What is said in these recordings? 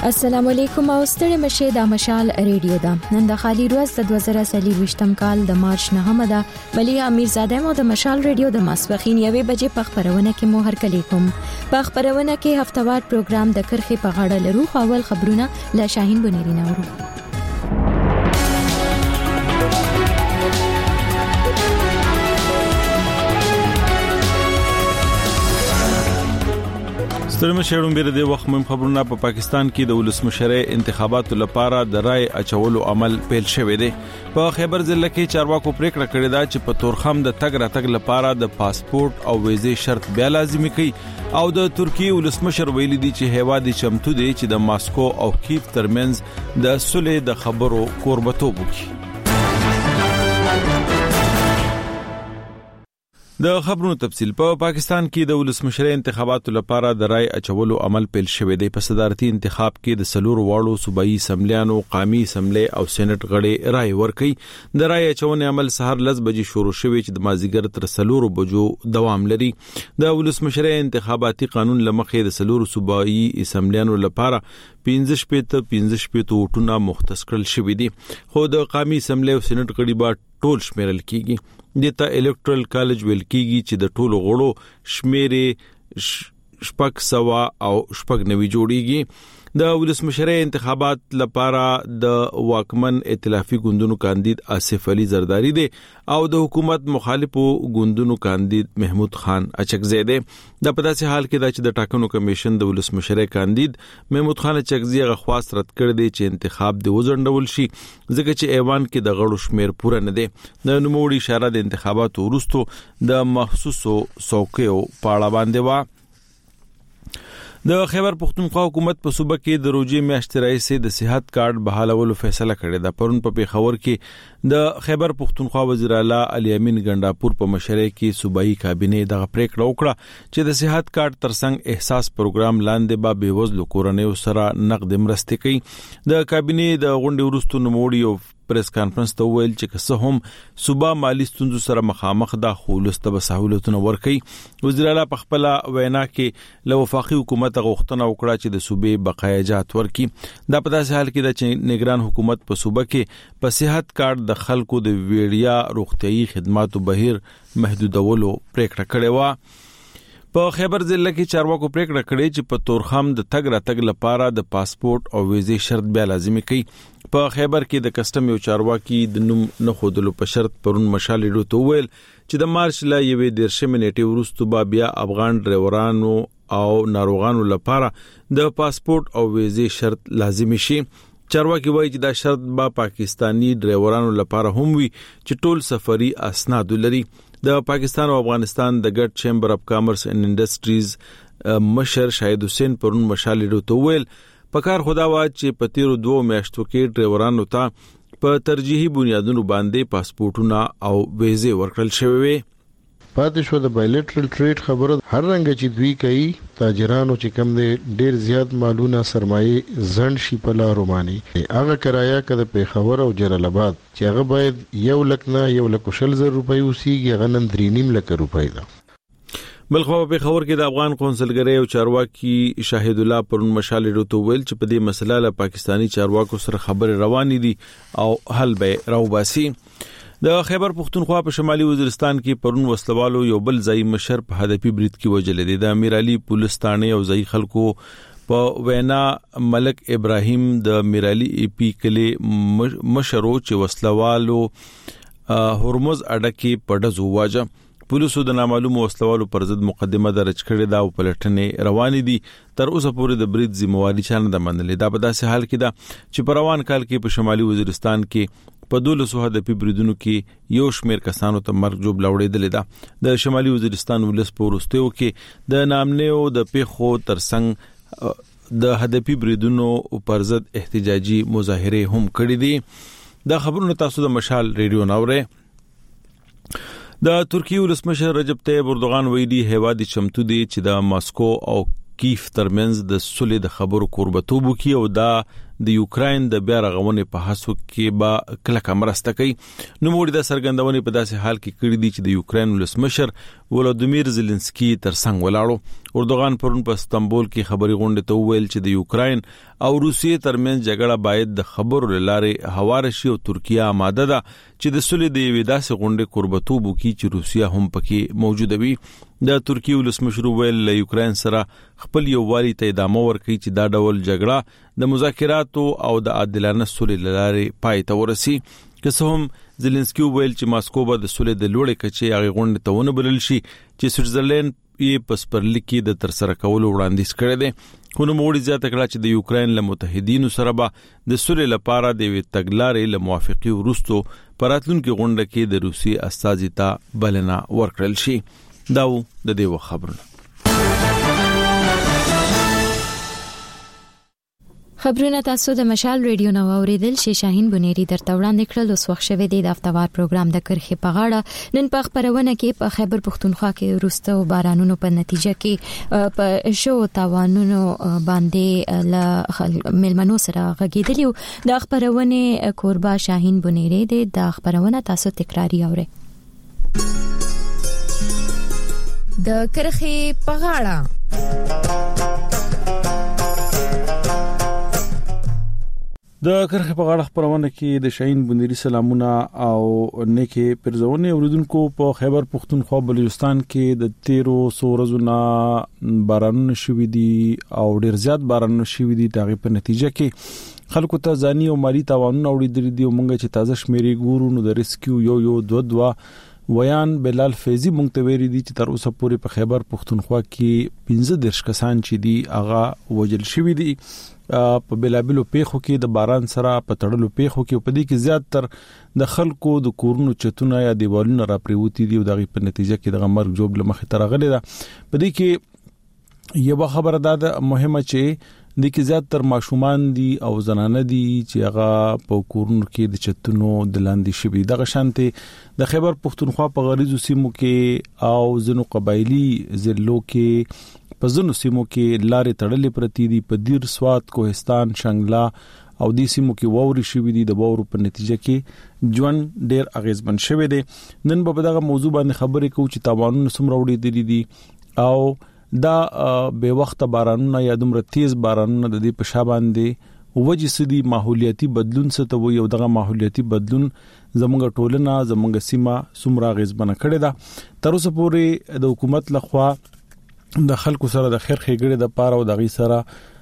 السلام علیکم او ستړي مشه د مشال ریډیو دا نن د خالي روز د 2023م کال د مارچ 9 ده ملیا امیرزاده مو د مشال ریډیو د ماسپخین یوې بجې په خبرونه کې مو هر کلی کوم په خبرونه کې هفتوار پروګرام د کرخي په غاړه لرو اول خبرونه له شاهین بنيري نورو سترمه شړم بیر د وخت مهم خبرونه په پاکستان کې د ولسمشرۍ انتخاباتو لپاره د رای اچولو عمل پیل شوی دی په خیبر ضلع کې چارواکو پریکړه کړې ده چې په تورخم د تګ راتګ لپاره د پاسپورت او ویزې شرط بیا لازمي کړي او د ترکیه ولسمشر ویلي دی چې هیواد چمتو دی چې د ماسکو او کیف ترمنځ د صلح د خبرو کوربتوب وکړي د خبرونو تفصیل په پاکستان کې د ولسمشرۍ انتخاباتو لپاره د رای اچولو عمل پیل شوی دی په صدارتي انتخاب کې د سلور واړو صوبایي اسمبلیانو قومي اسمبلی او سېنات غړي رای ورکړي د رای اچونې عمل سهار 10 بجې شروع شوی چې د مازیګر تر سلور بجو دوام لري د ولسمشرۍ انتخاباتي قانون لمخې د سلور صوبایي اسمبلیانو لپاره 15 وټونه مختص کړل شوی دي خو د قومي اسمبلی او سېنات غړي به ټول شمیرل کیږي دته الکټرل کالج ویل کیږي چې د ټولو غړو شمیرې شپږ سوا او شپږ نوي جوړیږي د ولسمشرۍ انتخابات لپاره د واکمن ائتلافي ګوندونو کاندید آصف علي زرداری دی او د حکومت مخالفو ګوندونو کاندید محمود خان اچکزی دی د پداسې حال کې چې د ټاکنو کمیشن د ولسمشرۍ کاندید محمود خان اچکزی غواست رد کړ دی چې انتخاب د وزندول شي ځکه چې ایوان کې د غړو شمیر پوره نه دی د نوموړي اشاره د انتخاباتو وروسته د مخصوصو څوکیو پاړه باندې و د خیبر پختونخوا حکومت په صوبه کې د روزي میاشتې راځي د صحت کارت بحالولو فیصله کړې ده پرون په پیښور کې د خیبر پختونخوا وزیر اعلی علي امین ګنداپور په مشرۍ کې صوبایي کابینه د پریکړه وکړه چې د صحت کارت ترڅنګ احساس پروګرام لاندې به بېوزلو کورنیو سره نقد مرستې کوي د کابینه د غونډې وروسته نوموړي او پریس کانفرنس ته ویل چې که هم صوبا مالی ستونزو سره مخامخ ده خو لسته سہولتونه ورکړي وزیر اعلی په خپل وینا کې له وفاقي حکومت غوښتنه وکړه چې د صوبې بقایجات ورکړي دا په داسې حال کې چې نگران حکومت په صوبه کې په صحت کارت د خلکو د ویړیا روغتيایي خدماتو بهیر محدودولو پریکړه کړې و په خیبر ضلع کې چارواکو پریکړه کړې چې په تورخم د تګ راتګ لپاره د پاسپورت او ویزې شرط بیا لازمي کړي په خیبر کې د کسٹم یو چارواکي د نوم نه خودلو په شرط پرون مشال ریډیو ته ویل چې د مارچ لا یوې 13 منټې وروسته بیا افغان ډرایورانو او ناروغانو لپاره د پاسپورت او ویزې شرط لازمي شي چارواکي وایي چې دا شرط با پاکستانی ډرایورانو لپاره هم وي چې ټول سفري اسناد لري د پاکستان او افغانستان د ګډ چیمبر اف کامرس اینڈ انډستریز مشر شاهد حسین پرون مشال ریډیو ته ویل پکار خدا وا چې په تیرو 2 میاشتو کې ډرایورانو ته په ترجیحي بنیادونو باندې پاسپورتونه او ویزې ورکړل شوې وي پاتې شو د بایلیټرل ټریډ خبره هر رنګ چې دوی کوي تاجرانو چې کم دي ډیر زیات مالونه سرمایه زند شي په لارو باندې هغه کرایه کده په خبر او جلال آباد چې هغه باید 1,00,000 روپۍ وسیږي غنن 3.5 روپۍ ده بلخو په خبر کې د افغان قونسلګری او چارواکي شاهد الله پرون مشال ریډیو ته ویل چې په دې مسله له پاکستانی چارواکو سره خبرې روانې دي او حل به راوباسي د خیبر پختونخوا په شمالي وزیرستان کې پرون وسلوالو یو بل ځای مشر په هدفي برید کې وجل دي د امیر علي پولیس ثانه او ځای خلکو په وینا ملک ابراهیم د امیر علي ای پی کلی مشرو چې وسلوالو هرمز اډه کې پډز واجه پولیسو د نامعلوم وسلوالو پر ضد مقدمه درج کړې ده او پلټنې روانې دي تر اوسه پورې د برید ذمہواری چانه د منلې دا په داسې حال کې ده چې په روان کال کې په شمالي وزیرستان کې په 12 هدفي بریدونو کې یو شمیر کسانو ته مرګ جوړ لوړېدل ده د شمالي وزیرستان ولس په ورستیو کې د نامنیو د پیخو ترڅنګ د هدفي بریدونو پر ضد احتجاجي مظاهره هم کړې دي دا خبرونه تاسو د مشال ریډیو ناوړه د ترکیه ولسمشر رجب طیب اردوغان ویلي هیواد چمتو دی چې د ماسکو او کیف ترمنځ د صلح د خبرو کوربتوب کوي او دا د یوکرين د بیا رغونې په هڅو کې به کلکه مرسته کوي. نو موږ د سرګندونې په داسې حال کې کړی دی چې د یوکرين ولسمشر ولادیمیر زيلنسکي ترڅنګ ولاړو. اردوغان پرون په استانبول کې خبري غونډه ته ویل چې د یوکرين او روسیې ترمنځ جګړه باید د خبرو لاره هوار شي او ترکیه آماده ده چې د سولې د ویداسې غونډې قربتوب وکړي چې روسیه هم پکې موجوده وي. د ترکیه ولسمشر ویل له یوکرين سره خپل یووالي ته ادامه ورکړي چې دا ډول جګړه د مذاکراتو او د عادلانه سولې لاره پای ته ورسي. که څه هم زيلنسکي ویل چې ماسکو به د سولې د لوړې کچې هغه غونډه ته ونه بلل شي چې سویټزرلند یې په سپرلیکي د ترسره کولو وړاندیز کړی دی. خو نو موږ زیاته کړه چې د یوکرين له متحدینو سره به د سولې لپاره د تګلارې له موافقي وروسته پراتلونکو غونډه کې د روسي استازي ته بلنه ورکړل شي. داو د دې خبرونه. خبرونه تاسو د مشال ریډیو نو اوریدل شي. شاهین بنيري درته وړاندې کړل. اوس وخت شوه د هفتوار پروګرام د کرخي په غاړه. نن په خبرونه کې په خیبر پختونخوا کې وروسته بارانونو په نتیجه کې په شو تاوانونو باندې ل ملمنو سره غږیدلی. د خبرونه کوربا شاهین بنيري د خبرونه تاسو تکراری اورئ. د کرخي په غاړه. د کرخه په غاړه خبرونه کې د شاهین بنيري سلامونه او نیکه پرزونه اوریدونکو. په خیبر پختونخوا بلوچستان کې د 1300 ورځې بارانونه شوي دي او ډیر زیات بارانونه شوي دي. دغه په نتیجه کې خلکو ته ځاني او مالی تاوانونه اوریدل دي. ومنګه چې تازه شمیرې ګورو نو د ریسکیو یو 2 ویان بلال فیضی مونږ ته ویري دي چې تر اوسه پورې په خیبر پختونخوا کې 15 کسان چې دي هغه وجل شوي دي. په بلابلو پیخو کې د باران سره په تړلو پیخو کې په دې کې زیات تر د خلکو د کورونو چتونه یا دیوالونه را پریوتی دي او دغه په نتیجه کې د مرګ جوړ لمخې ترغلې ده. په دې کې یو خبره ده مهمه چې د کې زیات تر ماشومان دي او زنانه دي چې هغه په کورونو کې د چتونو د لاندې شوي. دغه شانته د خیبر پختونخوا په غریزو سیمو کې او زنو قبایلی ضلعو کې په زنو سیمو کې لارې تړلې پرتی دي. په دیر سوات کوهستان شنګلا او د سیمو کې ووري شوي دي. د وورو په نتیجه کې ژوند ډیر اغیزمن شوی دی. نن په دغه موضوع باندې خبرې کوو چې تاوانونه څومره وړي دي او دا به وخت بارانونه یا دومره تیز بارانونه د دې په شابان دي وجه سدي ماحولیاتي بدلون څه ته وي او دغه ماحولیاتي بدلون زموږ ټولنه زموږ سیمه څومره غیزبنه کړي ده. تر اوسه پورې د حکومت لخوا د خلکو سره د خیر ښېګړې د پاره او د غي سره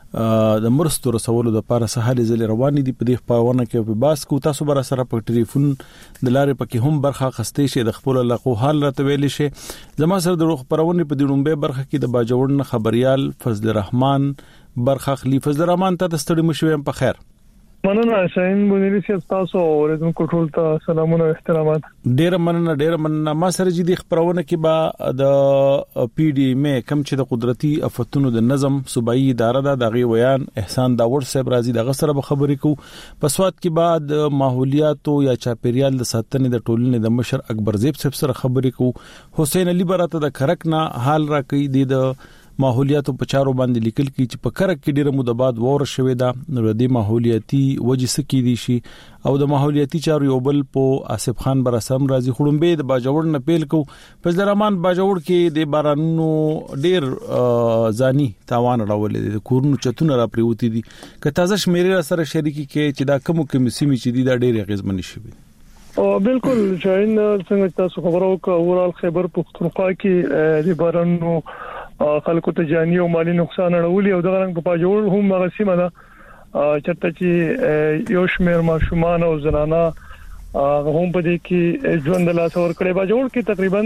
د مرستو رسولو د پاره سهال ځل روان دي. په دې خبرونه کې په باس کو تاسو بر سره په ټلیفون د لارې پکې هم برخه خستې شي د خپل لقو حال راته ویل شي. زما سره د خبرونه په دې برخه کې د باجوړن خبريال فضل الرحمن برخه خلیفه فضل الرحمن ته ستړي مشوم په خیر. مننه شاهین بنيري تاسو اوریدونکو ټول ته سلامونه او احترامات. ډیر مننه. ما سره جدي خبرونه کې با د پی ډی ایم کم چې د قدرتي افتونو د نظم صوبایي اداره ده دغه ویان احسان داور صاحب راضي دغه سره به خبرې کو. په سواد کې بعد ماحولیات یا چاپیریال د ساتنې د ټولنې د مشر اکبر زیب صاحب سره خبرې کو. حسین علي براته د کرکنا حال را کوي د ماحولیات په چارو باندې لیکل کی چې په کرک کې ډیره مده بعد وور شوې ده. نو د ماحولیاتي وجې سکی دي شي او د ماحولیاتي چارو یو بل په آصف خان برسم راضي خړمبه د باجوړ نه پیل کو. فضل الرحمن باجوړ کې د بارانونو ډیر ځاني تاوان راولې د کورونو چتونه را پریوتی دي. که تازه شمیرې سره شریکي کې چې دا کوم سیمې چې دي دا ډیر غیزمنې شوي. او بالکل شاهین څنګه تاسو خبرو کو اورال خیبر پختونخوا کې د بارانونو خلکو ته جاني او مالی نقصان اړولي او دغه رنګ په پاجوړ هم مغسیمه ده چرته چې یو شمیر ماشومان او زنانه هم په دې کې ژوند لا څور کړي. پاجوړ کې تقریبا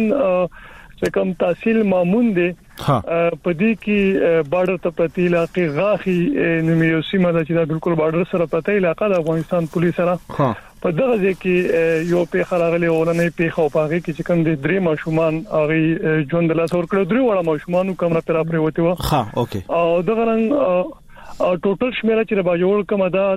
چې کوم تحصیل مامون دي په دې کې بارډر ته پرتی علاقې غاخي نیمه سیمه ده چې دا بالکل بارډر سره پرتی علاقہ د افغانستان پولیس سره په دغه ځکه یو په خراغلي ولنې په خو پاغي کې چې کوم د درې ماشومان هغه ژوند لا څور کړي. درې وړه ماشومان کوم را پرې وته و. اوکې. او دغه رنګ ټوټل شمیره چې باجوړ کوم ده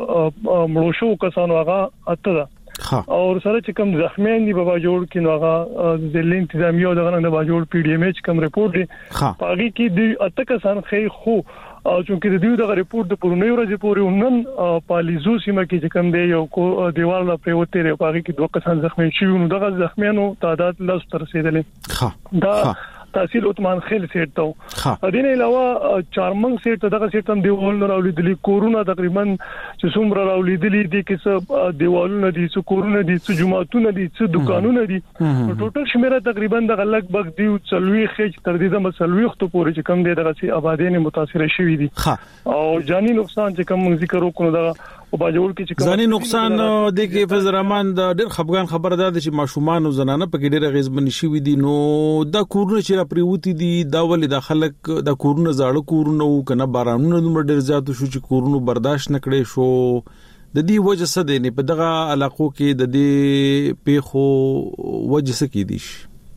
د مړوشو کسانو هغه اته ده. او سره چې کوم زخمیان دي په باجوړ کې نو هغه د انتظامیه او دغه د باجوړ پی ډی ام ایچ کوم ریپورت دی پاګي کې د اته کسان خې خو او چې د دې د ریپورت د پرونی ورځې پورې نن پالیزو سیمه کې چې کوم دی یو دیوال لا پریوته لري پاره کې 2 کسان زخمی شوي نو دغه زخمیانو تعداد لاس تر رسیدلې دا تحصیل عثمان خیل سیټ ته د دې علاوه چارمنګ سیټ دغه سیټ هم دیوال راولیدلی کورونا تقریبا چې څومره راولیدلی دي کې څه دیوالونه دي څه کورونه دي څه جماعتونه دي څه دکانونه دي ټوټل شمیره تقریبا د لګ بغ دی څلوي خېج تر دې د مسلوي خطو پورې چې کم دي دغه سي آبادین متاثر شوي دي او جاني نقصان چې کم ذکر وکړو دا او باجوړ کې چې ځاني نقصان د کې فضل الرحمن د ډېر خفغان خبره ده چې ماشومان او زنانه په کې ډېر غیزبن شي دي نو دا کورونه چې را پریوتی دي دا ولې د خلک د کورونه زاړه کورونه او کنه بارانونه دومره ډېر زیات شو چې کورونه برداشت نکړي شو د دې وجه څه دی نه په دغه علاقو کې د دې پیخو وجه څه کې دي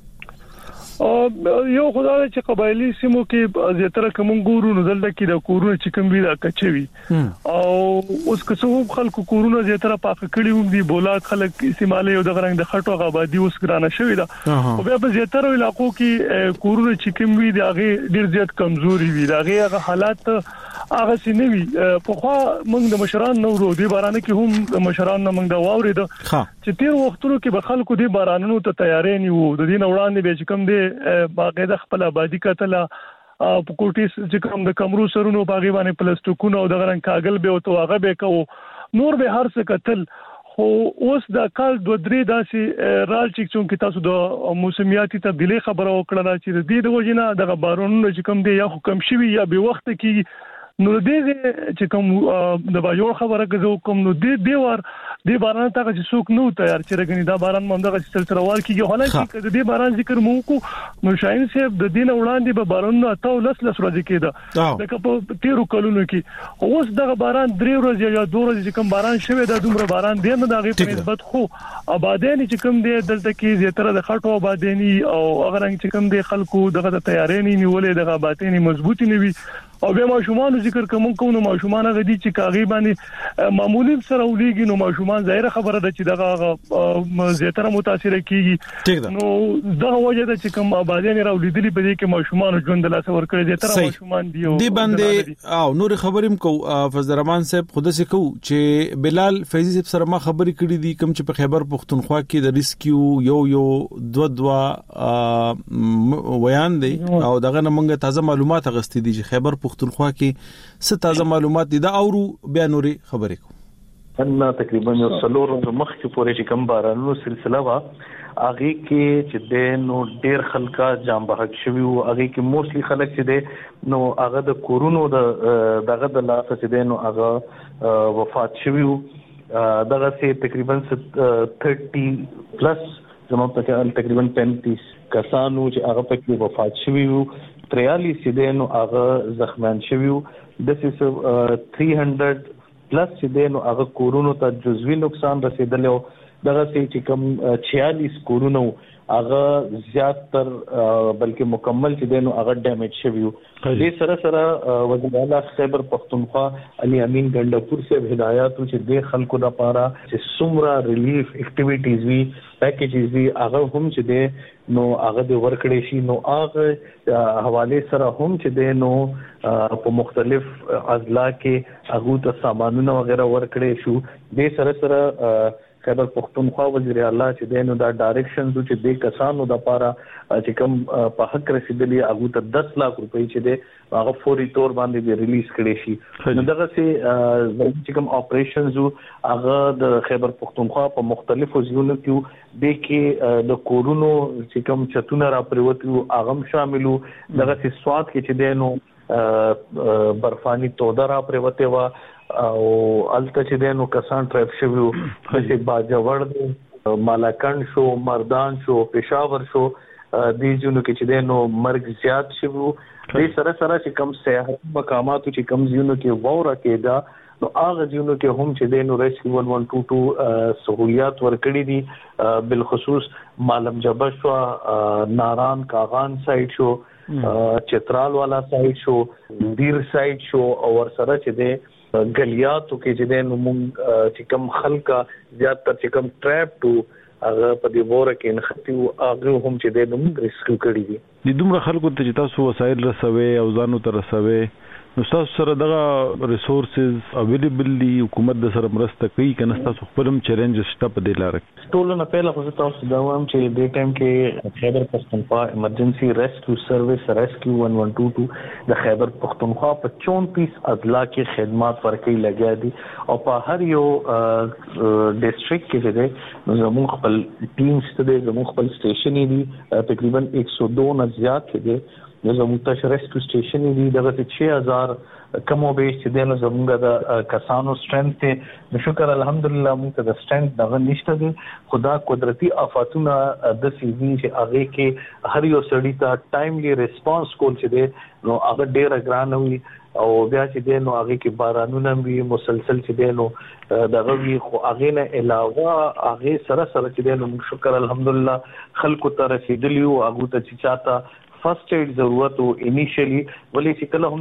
یو خدای چې قبایلی سیمو کې زیاتره کوم ګورو نو دلته کې د کورونه چې کوم وی دا کچوي او اوس که څو خلکو کورونه زیاتره پاک کړي وو دي بولات خلک استعمالي او د غرنګ د خټو غابادي اوس ګرانه شوی دا او بیا په زیاتره علاقو کې کورونه چې کوم وی دی هغه ډیر زیات کمزوري وي هغه حالات هغه سينوي په خوا موږ د مشران نو ورو دي باران کې هم د مشران نه موږ دا واورید چې تیر وختونو کې به خلکو دي بارانونو ته تیارې نیو د دین وړاندې به چې کوم دي باقاعده خپل آبادی کتل په کوټیس چې کوم د کمرو سرونو باغی باندې پلاستیکونو او د غرن کاغل به او توغه به کو نور به هر څه کتل خو اوس د کال 2-3 داسې رال چې تاسو د موسمیاتي تبدیلی خبره وکړه چې د دې د وجنه د بارانونو چې کوم دی یا حکم شوی یا به وخت کې نو دې چې کوم د باجوړ خبره کوي کوم نو دې وار دې باران ته چې څوک نو تیار چې رګنی دا باران مونږه چې سلسله وار کیږي حالانکه دې باران ذکر مو کو نو شاین صاحب د دین وړاندې به باران اتاو لس ورځې کېده لکه په 13 کلونو کې اوس دغه باران 3 ورځې یا 2 ورځې چې کوم باران شوه دا دومره باران دی نه دغه په نسبت خو آبادین چې کوم دی دلته کې زیاتره د خټو آبادینی او هغه رنګ چې کوم دی خلکو دغه تیارې نیولې دغه آبادینی مضبوطی نیوي او به ماشومان ذکر کوم نو ماشومان غدي چې کاغي باندې معمولی سره ولېږي نو ماشومان ظاهر خبره ده چې دغه زیاتره متاثر کیږي نو دا وجه ده چې کوم آبادین راولیدلی په دې کې ماشومان ژوند لاس ور کړی زیاتره ماشومان دی باندې او نور خبرم کو فضل الرحمن صاحب خود سه کو چې بلال فیضی صاحب سره ما خبرې کړې دي کوم چې په خیبر پختونخوا کې د ریسکیو یو دوا ویان دی او دغه نمنګ تازه معلومات غستې دي چې خیبر پختونخوا کې څه تازه معلومات دي دا اورو بیا نوري خبرې کو ان تقریبا یو څلور مخ کې پورې چې کم بارانو سلسله وا اغه کې چې د نو ډیر خلکا جام بحق شوی او اغه کې موستلی خلک چې د نو هغه د کورونو دغه د لاس چې د نو هغه وفات شوی دغه سي تقریبا 30 پلس زموږ په تقریبا 35 کسانو چې هغه په وفات شوی 43 چې نو هغه زخمیان شوی د 300 پلس چې نو هغه کورونو ته جزوی نقصان رسیدلی دغه چې کوم 46 کورونو هغه زیات تر بلکې مکمل چې نو هغه ډیمیج شوی دې سره وزیر اعلی خیبر پختونخوا علي امین ګندپور سے هدایت چې د خلکو لپاره چې سمرا ریلیف اکټیویټیز وی پیکیجز وی هغه هم چې نو هغه د ورکړې شي نو هغه حواله سره هم چې د نو په مختلف اضلاع کې هغه ته سامانونه وغیرہ ورکړې شو د سره خیبر پختونخوا وزیر اعلی چې دینو دا ډایرکشنز چې د کسانو د لپاره چې کوم په حق رسیدلی هغه ته 10 لک روپۍ چې د هغه فوري تور باندې ریلیز کړي شي نو دغه چې کوم اپریشنز هغه د خیبر پختونخوا په مختلفو ځایونو کې د کې د کورونو چې کوم چتونه را پریوتو هغه شاملو دغه سواد کې چې دینو برفانی توده را پریوته وا او الته چې دینو کسان ټریپ شویو چې باجوړ مالاکند شو مردان شو پېښور شو دې ځینو کې چې دینو مرګ زیات شویو دې سره چې کم سیاحت مقامات چې کم ځینو کې ووره کېدا نو هغه ځینو کې هم چې دینو ریسکیو 1122 سہولیات ورکړي دي بالخصوص مالم جبه شو ناران کاغان سایت شو چترال والا سایت شو دیر سایت شو او ورسره چې د غلیاتو کې چې د موږ چې کم خلکا زیات تر چې کم ټریپ ټو هغه په دې وره کې نختیو هغه هم چې د موږ ریسکیو کړی دي د دومره خلکو ته چې تاسو وسایل رسوي او ځانو ته رسوي نو تاسو سره دغه ریسورسز اویلیبل دي، حکومت د سره مرسته کوي کنه؟ تاسو خپلم چیلنجز شته په دې لار کې؟ ټول نه پهله خو تاسو دا وایم چې د ټایم کې خیبر پختونخوا ایمرجنسي ریسکیو سرویس ریسکیو 1122 د خیبر پختونخوا په 34 اضلاع کې خدمات ورکوي لګیا دي او په هر یو ډیسټریکټ کې د زموږ خپل ټیم ستاسو زموږ خپل سټیشن دي تقریبا 102 نه زیات دي. زموږ ته ریسکیو سټیشن دي دغه 6000 کمو بیش چې دنه زموږ د کسانو سټرنث ته شکر الحمدلله موږ ته د سټرنث دغه نشته دي. خدا قدرتي آفاتونه د سیزي چې هغه کې هر یو سړی ته ټایملی ریسپانس کول چې دي نو هغه ډیر ګران وي او بیا چې دي نو هغه کې بارانونه وي مسلسل چې دي نو دغه وی خو هغه نه علاوه هغه سره چې دي نو شکر الحمدلله خلکو ته رسیدلی او هغه ته چې چاته فرست ایډ ضرورت او انیشلی ولې چې کله هم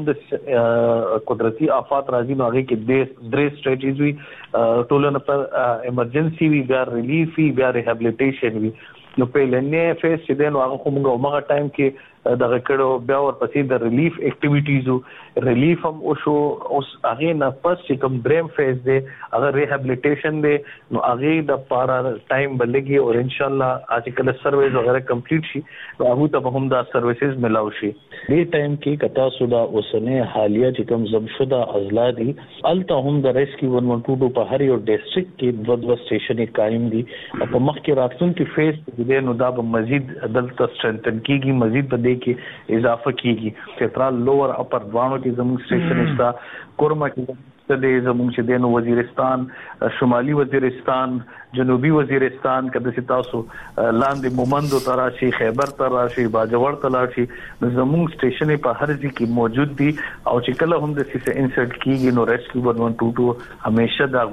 د قدرتي آفات راځي نو هغه کې درې سټریټیز وي ټولنه پر ایمرجنسي وی بیا ریلیف وی بیا ریهابلیټیشن وی. نو په لنې فیس چې دین هغه موږ ټایم کې دغه کړو بیا ورپسې د ریلیف اکټیویټیز ریلیف هم او شو اوس هغه نه پس چې کوم دریم فیز دی هغه ریهابلیټیشن دی نو هغه د پارا ټایم بلګي او ان شاء الله اج کله سرویس وغیرہ کمپلیټ شي نو هغه ته هم دا سرویسز ملاو شي. دې ټایم کې کتا سودا اوسنه حالیه چې کوم زمشده اضلاع دي الته هم د ریسکیو 1122 په هر یو ډیسټریکټ کې دوه سټیشن قائم دي په مخ کې راتلونکي فیز دې نو دا به مزید دلته سټرنتن کیږي مزید په دې کې اضافه کیږي. سنټرال لوور اپر دوانو کې زموږ سټیشن شته کورما کې د زموږ چې دینو وزیرستان شمالي وزیرستان جنوبي وزیرستان کده چې تاسو لاندې مومندو تراشي خیبر تراشي باجوړ تراشي زموږ سټیشن په هر ځای کې موجود دي او چې کله هم د سیسه انسرټ کیږي نو ریسکیو 1122 همیشه دا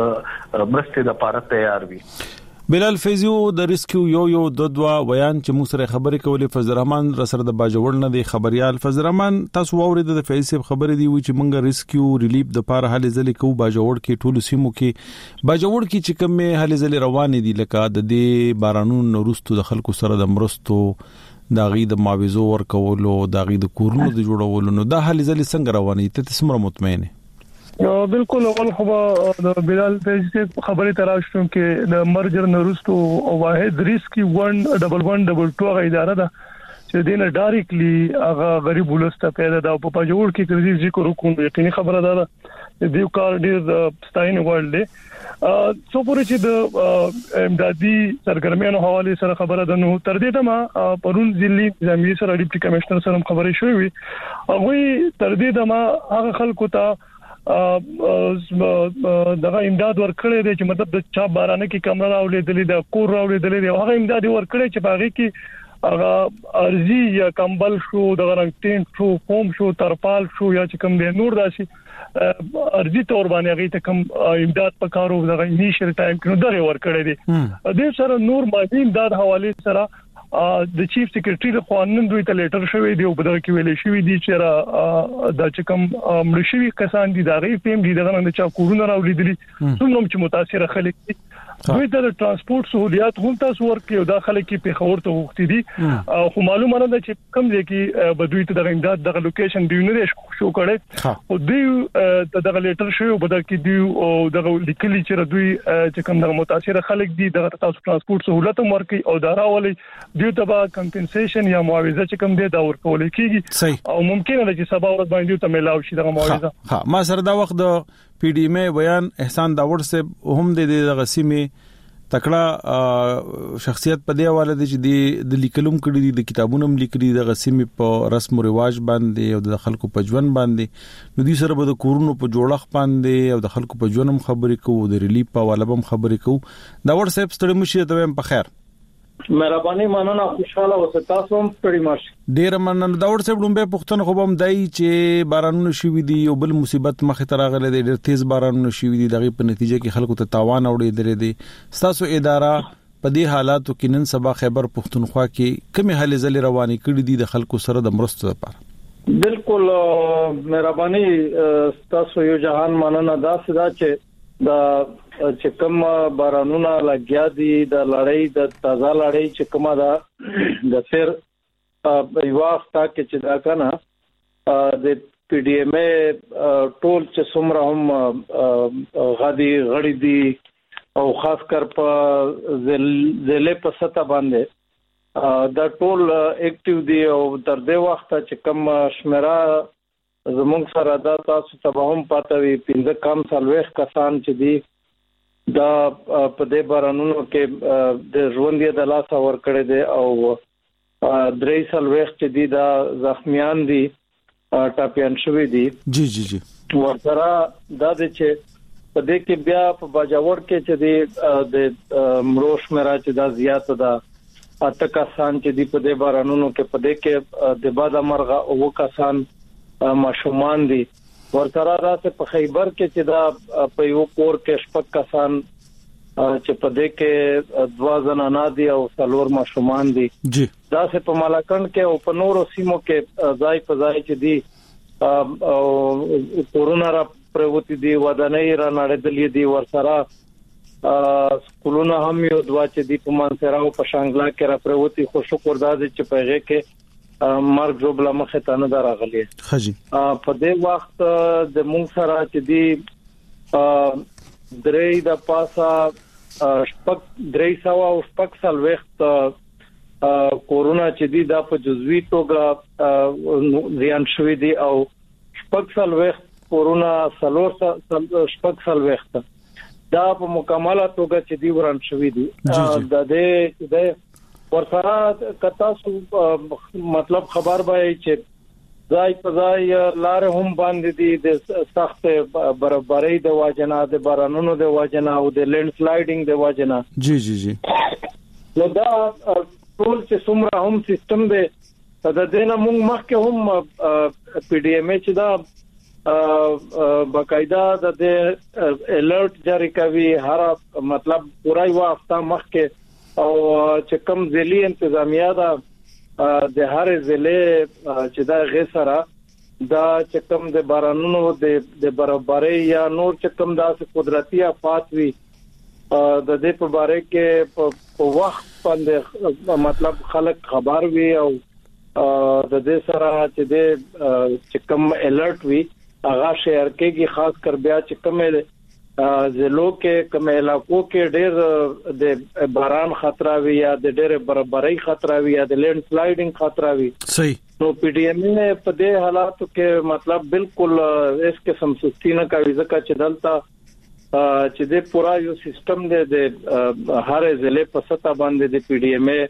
مرسته د پاره تیار وي. بلال فیضو د ریسکیو یو دوا ویان چې موږ سره خبرې کولې فضل الرحمن را سره د باجوړ نه دی خبريال. فضل الرحمن تاسو اورید د فیض صاحب خبرې دی چې موږ ریسکیو ریلیف د پاره هلې ځلې کو باجوړ کې ټول سیمو کې باجوړ کې چې کوم هلې ځلې روانې دي لکه د دې بارانون نورستو د خلکو سره د مرستو دا غي د معاوضو ورکولو دا غي د کورونو د جوړولو نو دا هلې ځلې څنګه روانې ته څومره مطمئن بالکل اول خو د بلال فیض خبرې تراشتم کې د مرجر نورستو او واحد ریسکی 1112 غا اداره ده چې دینه ډایرکټلی هغه غریب ولسته پیدا ده په پاجوړ کې کړي ذکر کوم یقیني خبره ده دیو کار ډیر ستاین ورلد څو پورې چې د امدادي سرګرمیانو حواله سره خبره ده نو تر دې دمه پرون ضلعي ځمې سره ډیپټي کمشنر سره خبرې شوې هغه تر دې دمه هغه خلکو ته دغه امداد ورکړی دی چې مطلب د چا بارانه کې کمره راولېدلې د کور راولېدلې دی هغه امداد ورکړی چې باغی کې هغه ارزي یا کمبل شو دغه رنګ ټینټ شو فوم شو ترپال شو یا چې کوم دی نور راشي ارزي تور باندې هغه ته کوم امداد پکارو دغه انیشل ټایم کې نو دغه ورکړی دی د سره نور مالی امداد حواله سره د چیف سیکریټری د قانون دوی ته لیټر شوی دی او په دغه کې ویل شوی دی چې دا چې کوم مړشوي کسان دي دا غي پیم دي دغه نه چا کورونه راولیدلی څومره چې متاثر خلک دي دوی د ترانسپورت سہولیات هم تاسو ورکړي او دا خلک په خبر ته وختي دي خو معلومه ده چې کم ځای کې بدوی ته د امداد د لوکیشن دی نه شو کړي او دوی دغه لیټر شوی په دغه کې دی او دغه لیکلي چې دوی چې کوم د متاثر خلک دي د تاسو ترانسپورت سہولت هم ورکړي او دا راولي دوی ته به کمپنسیشن یا معاوضه چې کوم دی دا ورکول کیږي او ممکن ده چې سبا ورځ باندې ته ملاوي شي دغه معاوضه. ما سره دا وخت د پی ډی ایم بیان احسان داوړ سے هم د غسیمه تکړه شخصیت په دی حواله دي چې د لیکلوم کړي دي د کتابونو لیکلي د غسیمه په رسم او رواج باندې او د خلکو په ژوند باندې نو دي سره به د کورونو په جوړخ باندې او د خلکو په ژوندم خبرې کوو د ریلیف په حواله هم خبرې کوو. داوړ صاحب ستړي مشي ته هم په خیر مهرباني مننه خوشاله اوسه تاسو هم ستړي ماشي ډیر مننه. داوړ صاحب لومبه پښتون خو هم دای چې بارانونه شوي دي او بل مصیبت مخه تر غلې دي ډیر تیز بارانونه شوي دي دغه په نتیجه کې خلکو ته تاوان اوړي درې دي تاسو اداره په دې حالاتو کې نن سبا خیبر پښتونخوا کې کومه حالې زلي رواني کړې دي د خلکو سره د مرستو لپاره؟ بالکل مهرباني تاسو یو جهان مننه دا سدا چې دا چې کوم بارانونه لګیا دي د لړۍ د تازه لړۍ چې کومه دا د سر یو وخت کې چې دا کنه د پی ډي ایم ای ټول چې څومره هم غړي دي او خاص کر په ضلع په سطح باندې دا ټول اکټیو دي او تر دې وخت چې کم شمیره زموږ سره دا تاسو ته هم پاتې وي 15 کم سالويخ کسان چې دي دا په دې بارانونو کې د ژوند د لاس اور کړی دي او 3 سالويخ چې دي دا زخمیان دي ټاپیان شوی دي جی ورسره دا چې په دې کې بیا په باجوړ کې چې دي د مروش میرا چې دا زیات ده اته کسان چې دي په دې بارانونو کې په دې کې د باد مرغه او کسان ماشومان دي ورسره راځي په خیبر کې چې دا په یو کور کې شپږ کسان چې په دې کې 2 زنانه دي او 4 ماشومان دي جی دا چې په مالاکنډ کې او په نورو سیمو کې ځای په ځای چې دي کورونا را پروتي دي ودانۍ را نړیدلې دي ورسره سکولونه هم یو دوا چې دي په منصره او په شانګلا کې را پروتي خو شکر دا چې په هغه کې مرګ جوړ مخه ته نه راغلي خجي په دې وخت د مونږ سره چې دي درې د پاسا شپږ 300 سال وخت کورونا چې دي دا په جزوي توګه زیان شوی دي او شپږ سال وخت کورونا شپږ سال وخت دا په مکمله توګه چې دی وران شوی دي د دې ورسره کتا مطلب خبر وای چې ځای په ځای لار هم باندې دي د سخت برابرۍ د واجنه د بارانونو د واجنه او د لینډ سلایډینګ د واجنه جی نو دا ټول چې څومره هم سیستم دی د دې نه موږ مخکې هم پی ډي ایم ای چې دا باقاعده د الرټ جاری کوي هر مطلب پورا یو هفته مخکې او چې کوم ځلې انتظامیه دا د هر ځلې چې دا غسره دا چې کوم د بارانونو د برابرۍ یا نور چې کوم داسې قدرتي آفات وي د دې په باره کې په وخت باندې مطلب خلک خبر وي او د دې سره چې کوم الرټ وي هغه شهر کې خاص کر بیا چې کوم ضلعو کې کوم علاقو کې ډېر د باران خطر وي یا د ډېر برابرۍ خطر وي یا د لینډ سلایډینګ خطر وي صحیح نو پی ډي ایم ای په دې حالاتو کې مطلب بالکل اس قسم سستی نه کوي ځکه چې دلته چې د پورا یو سیستم د هر ضلع په سطح باندې د پی ډي ایم ای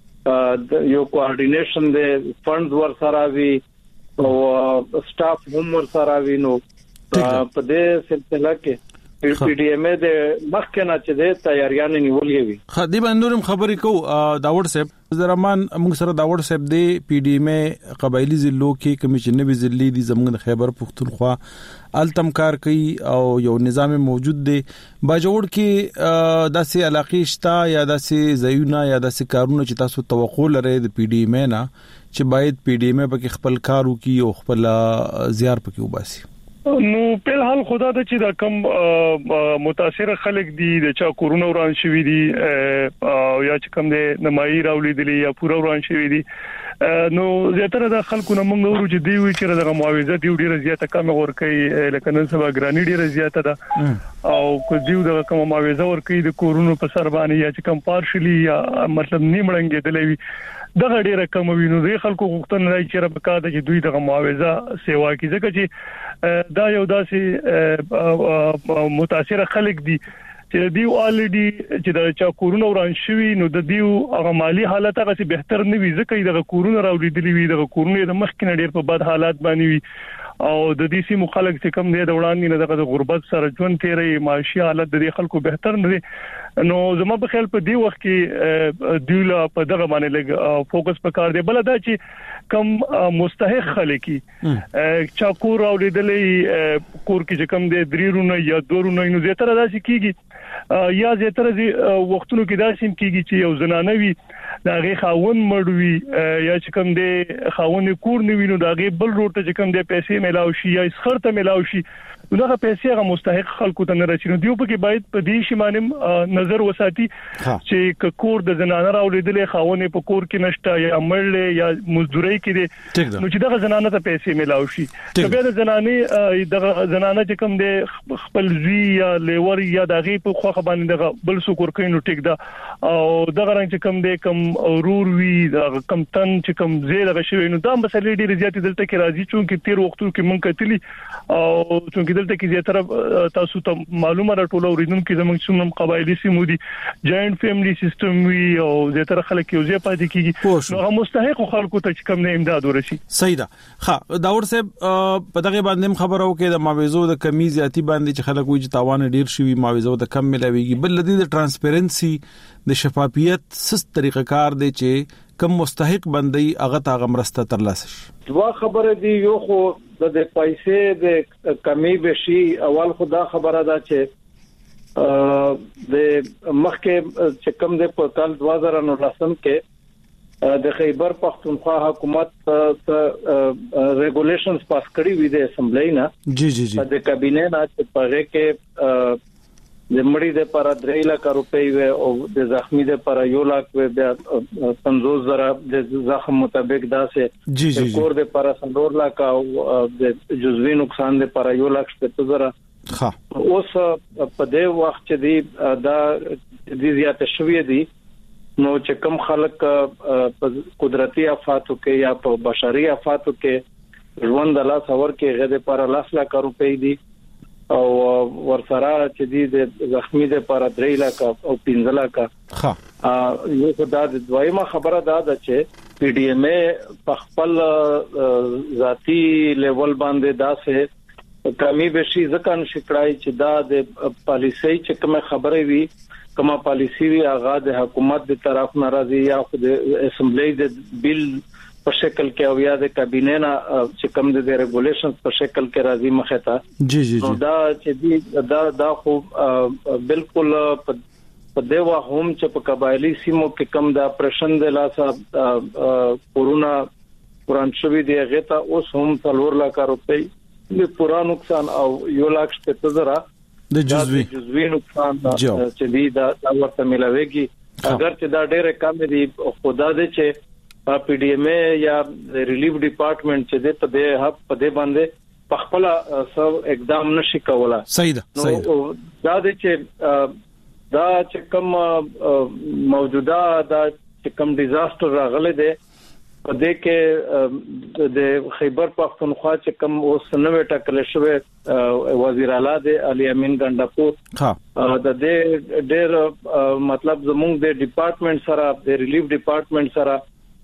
یو کوارډینیشن د فندز ورسره وي او سټاف هم ورسره وي نو په دې سلسله کې پی ډي ایم ای د مخکنه چې د تیاریان نیولې وي خدي باندې خبرې کو داوود صاحب زرمان موږ سره داوود صاحب دی پی ډي ایم ای قبایلی ضلعو کې کمیشن نوي ضلعي دي زموږ د خیبر پختونخوا التم کار کوي او یو نظام موجود دی باجوړ کې داسې علاقې شته یا داسې ځایونه یا داسې کارونه چې تاسو توقع لرئ د پی ډي ایم ای نه چې باید پی ډي ایم ای په خپل کار وکړي او خپل زیار پکې وباسي نو په حال خدا د چې دا کم متاثر خلک دي د چا کورونا وران شوی دي او یا چې کم د نمایي راولیدلی یا پورا وران شوی دي نو زیاتره د خلکو نه موږ ورو چې دی وی چې دغه معاوضه دی ډیره زیاته کم ورکړي لکه نن سبا ګرانی ډیره زیاته ده او کو دیو دغه کوم معاوضه ورکړي د کورونا په سر باندې یا چې کم پارشلی یا مطلب نیمړنګ دلوي دغه ډیره کم وینو د خلکو غوښتنه لري چې ربکا د دوی دغه معاوضه سیوا کی ځکه چې دا یو داسې متاثر خلک دي چې دیو الریډي چې د چا کورونا وران شوی نو د دیو هغه مالی حالت هغه بهتر نه وي ځکه د کورونا راوړي وي د کورونا د مخکنه ډیر په بد حالات باندې وي او د دې سیمو خلک چې کم دی د وړاندې نه د غربت سره ژوند تیري معاشي حالت د خلکو بهتر نه دي نو زما په خیال په دې وخت کې دیولا په دغه باندې لګ فوکس پکار دی بل دا چې کم مستحق خلک چا کور اولیدلې کور کې چې کم دی درېرونه یا دورونه نو زیاتره داسې کیږي یا زیاتره وختونو کې داسې کیږي چې یو زنانه وي داغه خاون مړوي یا چې کوم دی خاون کور نیوینو داغه بل روټه چې کوم دی پیسې ملاوي شي یا خرته ملاوي شي دغه پیسې هغه مستحق خلکو ته نه رسیدي. دیو په کې باید په دې شی باندې نظر وساتي چې کور د زنانه راوړېدلې خاونه په کور کې نشته یا مړلې یا مزدوري کې دي نو چې دغه زنانه ته پیسې ملاوي شي. بیا د زنانه دغه زنانه چې کوم د خپل زوی یا لیور یا دغه په خوخه باندې دغه بل څوک ورکینو ټیک دا او دغه رنګ چې کوم د کم اورور وی دغه کم تن چې کوم زیاده شوی نو دا مسلې ډېر زیات دلته کې راځي چې تیر وختو کې مونږ کتلی او چې دلته کې زیاتره تاسو ته معلومه راټوله اوریدونکو کې زموږ څومره قبایلی سیمو دي جاینټ فیملی سیستم وی او زیاتره خلک یو ځای پاتې کیږي نو مستحق خلکو ته چې کوم نه امداد ورشي. صحیح ده. ها داور صاحب په دغه باندې خبرو کې د معاوضو د کمی زیاتی باندې چې خلک وایي چې تاوان ډیر شي معاوضو د کم ملاويږي بل لدی د ترانسپیرنسي د شفافیت سست طریقه کار دی چې کم مستحق بندي هغه تا غمرسته ترلاسه شي. دوا خبره دی یو خو د پیسې د کمی بشي اول خدا خبره ده چې د مخکې چې کم د په کال 2019 کې د خیبر پختونخوا حکومت ریګولیشنز پاس کړی وي د اسمبلی نه جی د کابینه نه چې پاره کې د مړی د پر 3 لک روپۍ و او د زخمی د پر 1 لک و بیا 50,000 د زخم مطابق دا سه کور د پر 100 لک او د جزوی نقصان د پر 1 لک 70,000 ها اوس په دې وخت چې دی دا د زیات شوې دي نو چې کم خلک په قدرتي آفاتو کې یا په بشري آفاتو کې ژوند د لاس اور کې غede پر 10 لک روپۍ دي او ورسره چې دي د زخمی د پر 3 لک او 15 لک ها یو خدای د دویمه خبره ده چې پی ډی ایم ای په خپل ذاتی لیول باندې داسه کمی بشي ځکه نشکړای چې دا د پالیسي چې کوم خبره وي کومه پالیسي وی هغه د حکومت د طرف ناراضي یا خو د اسمبلی د بیل په شکل کې او یا د کابینه نه چې کوم د ریګولیشنز په شکل کې راځي مخه ته جی دا چې دی دا خو بالکل په دیوا هم چې په قبایلی سیمو کې کم د اپریشن د لاسه کورونا قران شوی دی هغه ته اوس هم 4 لک روپۍ د پورا نقصان او 1 لک 70,000 د جزوی نقصان چې دی دا ورته ملاويږي اگر چې دا ډېر کم دی خدا دې چې پی ډی ایم ای یا ریلیف ډپارټمنټ چې د په دې باندې په خپل سب اقدام نشي کولا. صحیح ده دا د چې دا چې کوم موجوده دا چې کوم ډیزاستر راغله ده په دې کې د خیبر پختونخوا چې کوم اوس نوې ټاکل شوی وزیر اعلی د علي امین ګنداپور د دې ډېر مطلب زموږ د ډپارټمنټ سره د ریلیف ډپارټمنټ سره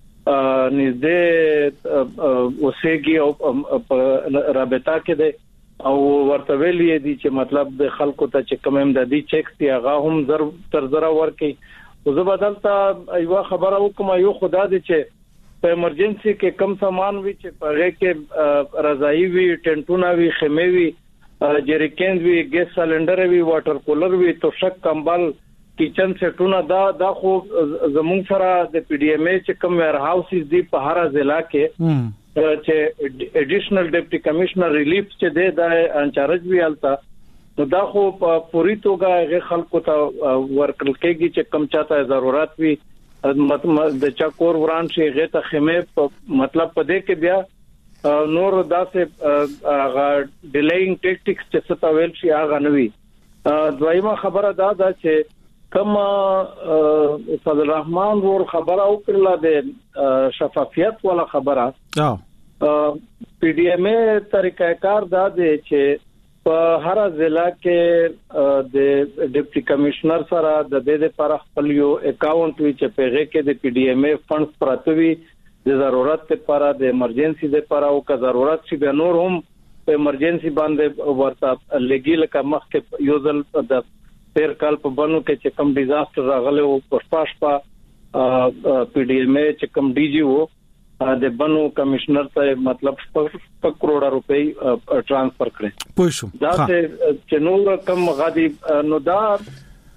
نږدې اوسېږي او رابطه کې ده او ورته ویلي دي چې مطلب د خلکو ته چې کوم امدادي چیکس دی هغه هم تر زره ورکي او زه بدلته یو خبره وکم یو خدا دې چې په ایمرجنسي کې کم سامان وي چې پغه کې رضاعي وي ټنټونه وي خیمه وي جریکن وي ګیس سلندر وي واټر کولر وي توشک کمبل کچن سیټونه دا خو زموږ سره د پی ډی ایم ای چې کوم ویر هاوسز دی په هر ضلع کې چې اډیشنل ډیپټي کمشنر ریلیف چې دی دا انچارج وی التا نو دا خو په پوری توګه غیر خلکو ته ورکل کېږي چې کم چاته ضرورت وي د چاکور وران شي غیر ته خیمه مطلب په دې کې بیا نور داسې هغه ډیلیینګ ټیکټکس چې څه ویل شي هغه نوي. دویمه خبره دا چې کما صدر الرحمن ور خبره وکړه د شفافیت ولا خبره پی ډی ایم ای طریقہ کار دا دی چې په هر ضلع کې د ډیپټي کمشنر سره د دې لپاره خپل یو اکاونټ وی چې پیغه کې د پی ډی ایم ای فندز پراتوي د ضرورت لپاره د ایمرجنسي لپاره او که ضرورت شي به نور هم په ایمرجنسي باندې ورته لګیل کا مخ کې یو ځل د پیر کال په بنو کې چې کم ډیزاستر راغله او پرپاش په پی ډی ایم ای چې کم ډی جی وو د بنو کمشنر ته مطلب 1 کروڑ روپۍ ټرانسفر کړي. پوه شو دا چې نور کم غادي نو دا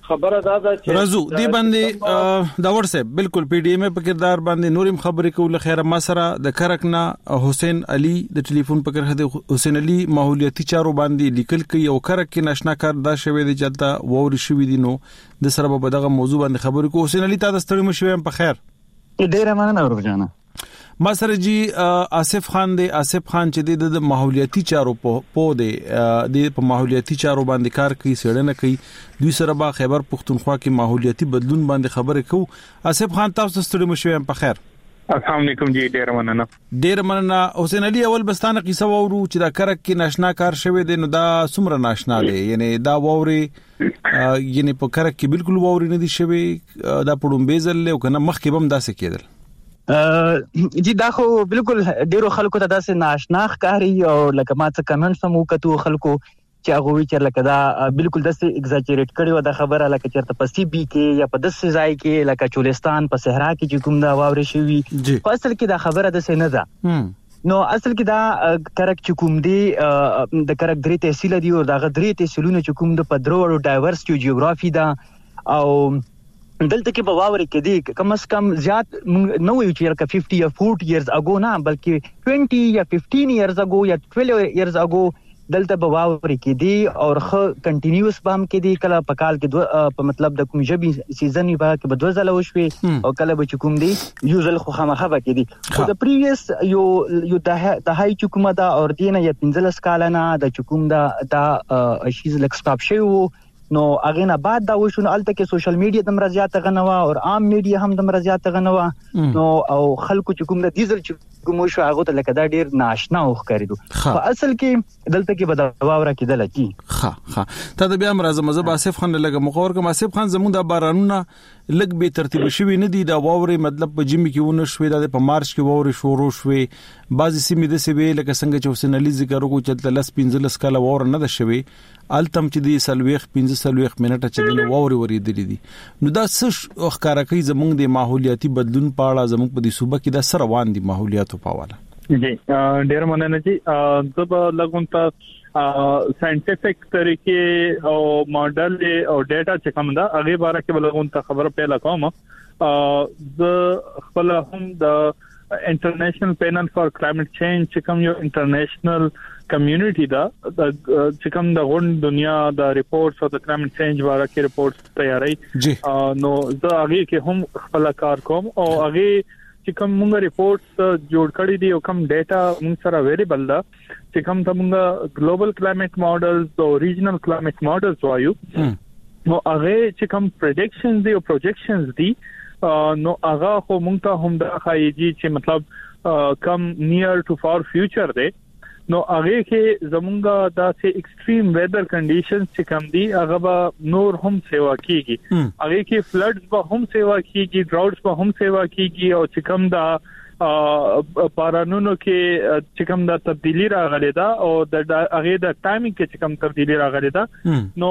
خبره دا ده چې رازو دی باندې دا ورسه بالکل پی ډی ایم په کردار باندې نورم خبرې کول خیره ما سره د کرکنا حسین علي د ټلیفون په کرخه حسین علي ماحولیاتي چارو باندې لیکل کوي او کرک کې ناشنا کار دا شوی دی چې دا ووري شوی دی نو د سره په دغه موضوع باندې خبرې کو. حسین علي تاسو ستړي مشوي په خیر ډیره مننه ورجانه. ما سره جی آصف خان دی. آصف خان چې د ماحولیاتي چارو په د ماحولیاتي چارو باندې کار کوي سړنه کوي دوی سره با خیبر پختونخوا کې ماحولیاتي بدلون باندې خبرې کو. آصف خان تاسو ستړي مشوي په خیر. السلام علیکم جی ډیر مننه. حسین علي اول بستانه قصه وورو چې دا کرک کې ناشنا کار شوی دی نو دا څومره ناشنا دی یعنی دا ووري یعنی په کرک کې بالکل ووري نه دی شوی دا پړم بیزل له کنه مخ کې بم داسې کېدل جی دا خو بالکل ډیرو خلکو ته داسې ناشنا ښکاري او لکه ما څه کمنټس هم وکړو خلکو چې هغه وی چې لکه دا بالکل داسې ایگزاجریټ کړي و دا خبره لکه چېرته په سی بي کې یا په داسې ځای کې لکه چولستان په صحرا کې چې کوم دا واوري شوی په اصل کې دا خبره داسې نه ده. نو اصل کې دا کرک چې کوم دی د کرک درې تحصیل دی او دا درې تحصیلونه چې کوم د پدرو ډایورس جیوګرافي دا او دلته کې په واوري کې دی کم از کم زیات نو یو چې لکه 50 یا 40 years ago نه بلکې 20 یا 15 years ago یا 12 years ago دلته په واوري کې دی او خو کنټینیوس بام کې دی کله په کال کې په مطلب د کوم جبي سیزن په کې بدو ځله وشوي او کله به کوم دی یوزل خو خامخه کې دی خو د پریویس یو د هاي چکومه دا اور دینه یا 15 کال نه د چکوم دا شیز لک سټاپ شوی نو اغه نه بعد دا وشو نو الته کې سوشل میډیا د مرزيات غنوا او عام میډیا هم د مرزيات غنوا نو او خلکو چې کوم د ډیزل چې کوم شو هغه ته لکه دا ډیر ناشنا وخکریدو په اصل کې دلته کې بدواوره کېدل کی ها ته د بیا مرزه مزه آصف خان لګه مخور کوم آصف خان زموږ د بارانونه لګ به ترتیب شوی نه دی دا واوري مطلب په جمی کې ونه شوی د په مارچ کې واوري شروع شوی بعضی سیمې د سوي لکه څنګه چې حسین علي ذکر وکړو چې لس 15 کاله وور نه ده شوی التم چې دی سلويخ 15 منټه چې د ووري ورېدلې دي نو دا څه ښکارا کوي زموږ د ماحولیاتي بدلون په اړه زموږ په دې صوبه کې دا سره روان دي ماحولیاتو په اړه. جی ډیر مننه جی زب لګون ته ساينټیفیک طریقې او ماډل او ډیټا چې کوم دا هغه باره کې بلغون ته خبر پیدا کوم ز خپل هم د انټرنیشنل پینل فار کلایمټ چینج چې کوم یو انټرنیشنل کمیونټي دا چې کوم د غون دنیا د ریپورټس او د کلایمټ چینج باره کې ریپورټس تیاری نو زه هغه کې هم خپل کار کوم او هغه چې کوم موږ ریپورټس جوړ کړی دي او کوم ډیټا موږ سره اویلیبل ده چې کوم ته موږ ګلوبل کلایمټ ماډلز او ریجنل کلایمټ ماډلز وایو نو هغه چې کوم پریډکشنز دي او پروجیکشنز دي نو هغه خو موږ ته هم د خایجی چې مطلب کم نیر ټو فار فیوچر دی نو هغه کې زمونږه داسې ایکستریم ویدر کنډیشنز چې کوم دي هغه به نور هم سیوا کیږي هغه کې فلډز به هم سیوا کیږي ډراوټس به هم سیوا کیږي او چې کوم دا بارانونو کې چې کوم دا تبدیلی راغلی دا او د هغه د ټایمینګ کې چې کوم تبدیلی راغلی دا نو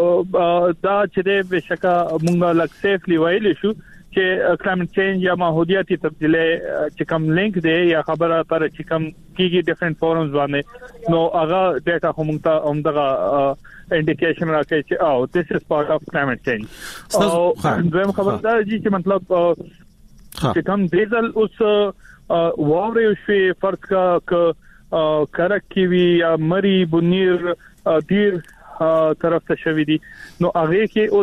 دا چې د بشکا مونږه لک سیفلی وایلی شو چې کلایمټ چینج یا ماحولیاتي تبدیلی چې کوم لینک دی یا خبره پر چې کوم کیږي ډیفرنٹ فورمز باندې نو هغه ډیټا هم ته همدغه انډیکیشن راکړي چې او this is part of climate change او زم خبردار دي چې مطلب چې کوم ډیزل اوس واوري شي فرق کا کرک کی وی یا مری بنیر دیر طرف ته شوی دي نو هغه کې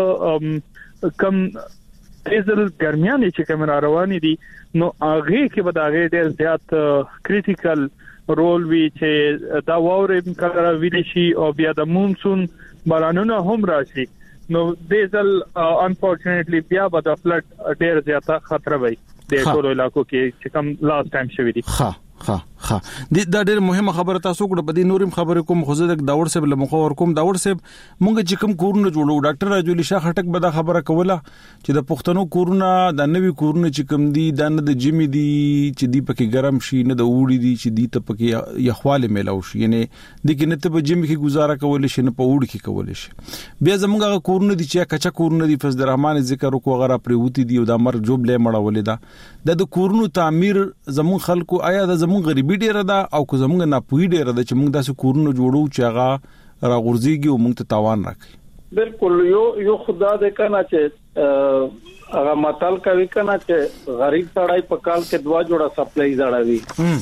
اوس کم ډیزل ګرمیانه چې کوم رواني دي نو هغه کې به دا غي ډیر زیات کریټیکل رول وی چې دا واوري کله ویل شي او بیا د مونسون بارانونه هم راشي نو ډیزل انفورچونټلی بیا به د فلډ ډیر زیات خطر وي د ټولو علاقو کې چې کوم لاست ټایم شوی دي ها دا ډېر مهمه خبره تاسو کړه په دې نورم خبره کوم خو زه د داور صاحب له مخور کوم داور صاحب مونږ چې کوم کورونه جوړو ډاکټر راجولی شاه خټک به دا خبره کوله چې د پښتنو کورونه د نوې کورونه چې کوم دي د نه د جمی دي چې دی پکې ګرم شي نه د وړي دي چې دی ته پکې یخواله ملاو شي یعنی د کې نه ته په جمی کې گزاره کول شي نه په وړي کې کول شي بیا زمونږه کورونه دي چې کچا کورونه دي فضل الرحمن ذکر وکړو غره پریوتی دي او د امر جوب له مړولې ده د کورونو تعمیر زمون خلکو آیا د زمون غریبي ډیره ده او که زمونږ نه پوي ډیره ده چې موږ داسې کورونه جوړو چې هغه راغورځيږي او موږ ته تاوان راکړي بالکل یو خدا دې کنه چې هغه متل کوي کنه چې غریب سړی په کال کې 2 جوړه سپلای زړاوي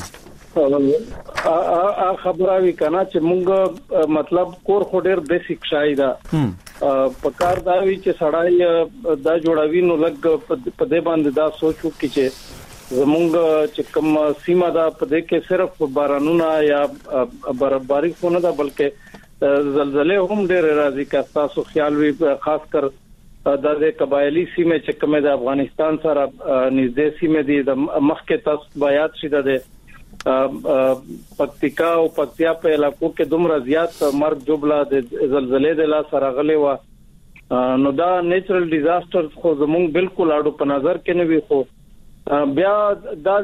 خبره وی کنه چې مونږ مطلب کور خو ډېر بیسیک شای دا په کار دا وی چې سړی دا جوړاوي نو لګ په دې باندې دا سوچو چې زمونږ چې کوم سیمه دا په دې کې صرف بارانونه یا برابرۍ خو نه ده بلکې زلزلې هم ډېر راځي که تاسو خیال وي خاص کر د قبایلی سیمه چې کومه د افغانستان سره نږدې سیمه دي د مخکې تاسو بیات شیده ده پکتیکا او پکتیا په علاقو کې دومره زیات مرګ جوړلا د زلزلې د لا سره غلې و نو دا نیچرل ډیزاستر خو زموږ بالکل اړو په نظر کې نه وي خو بیا دا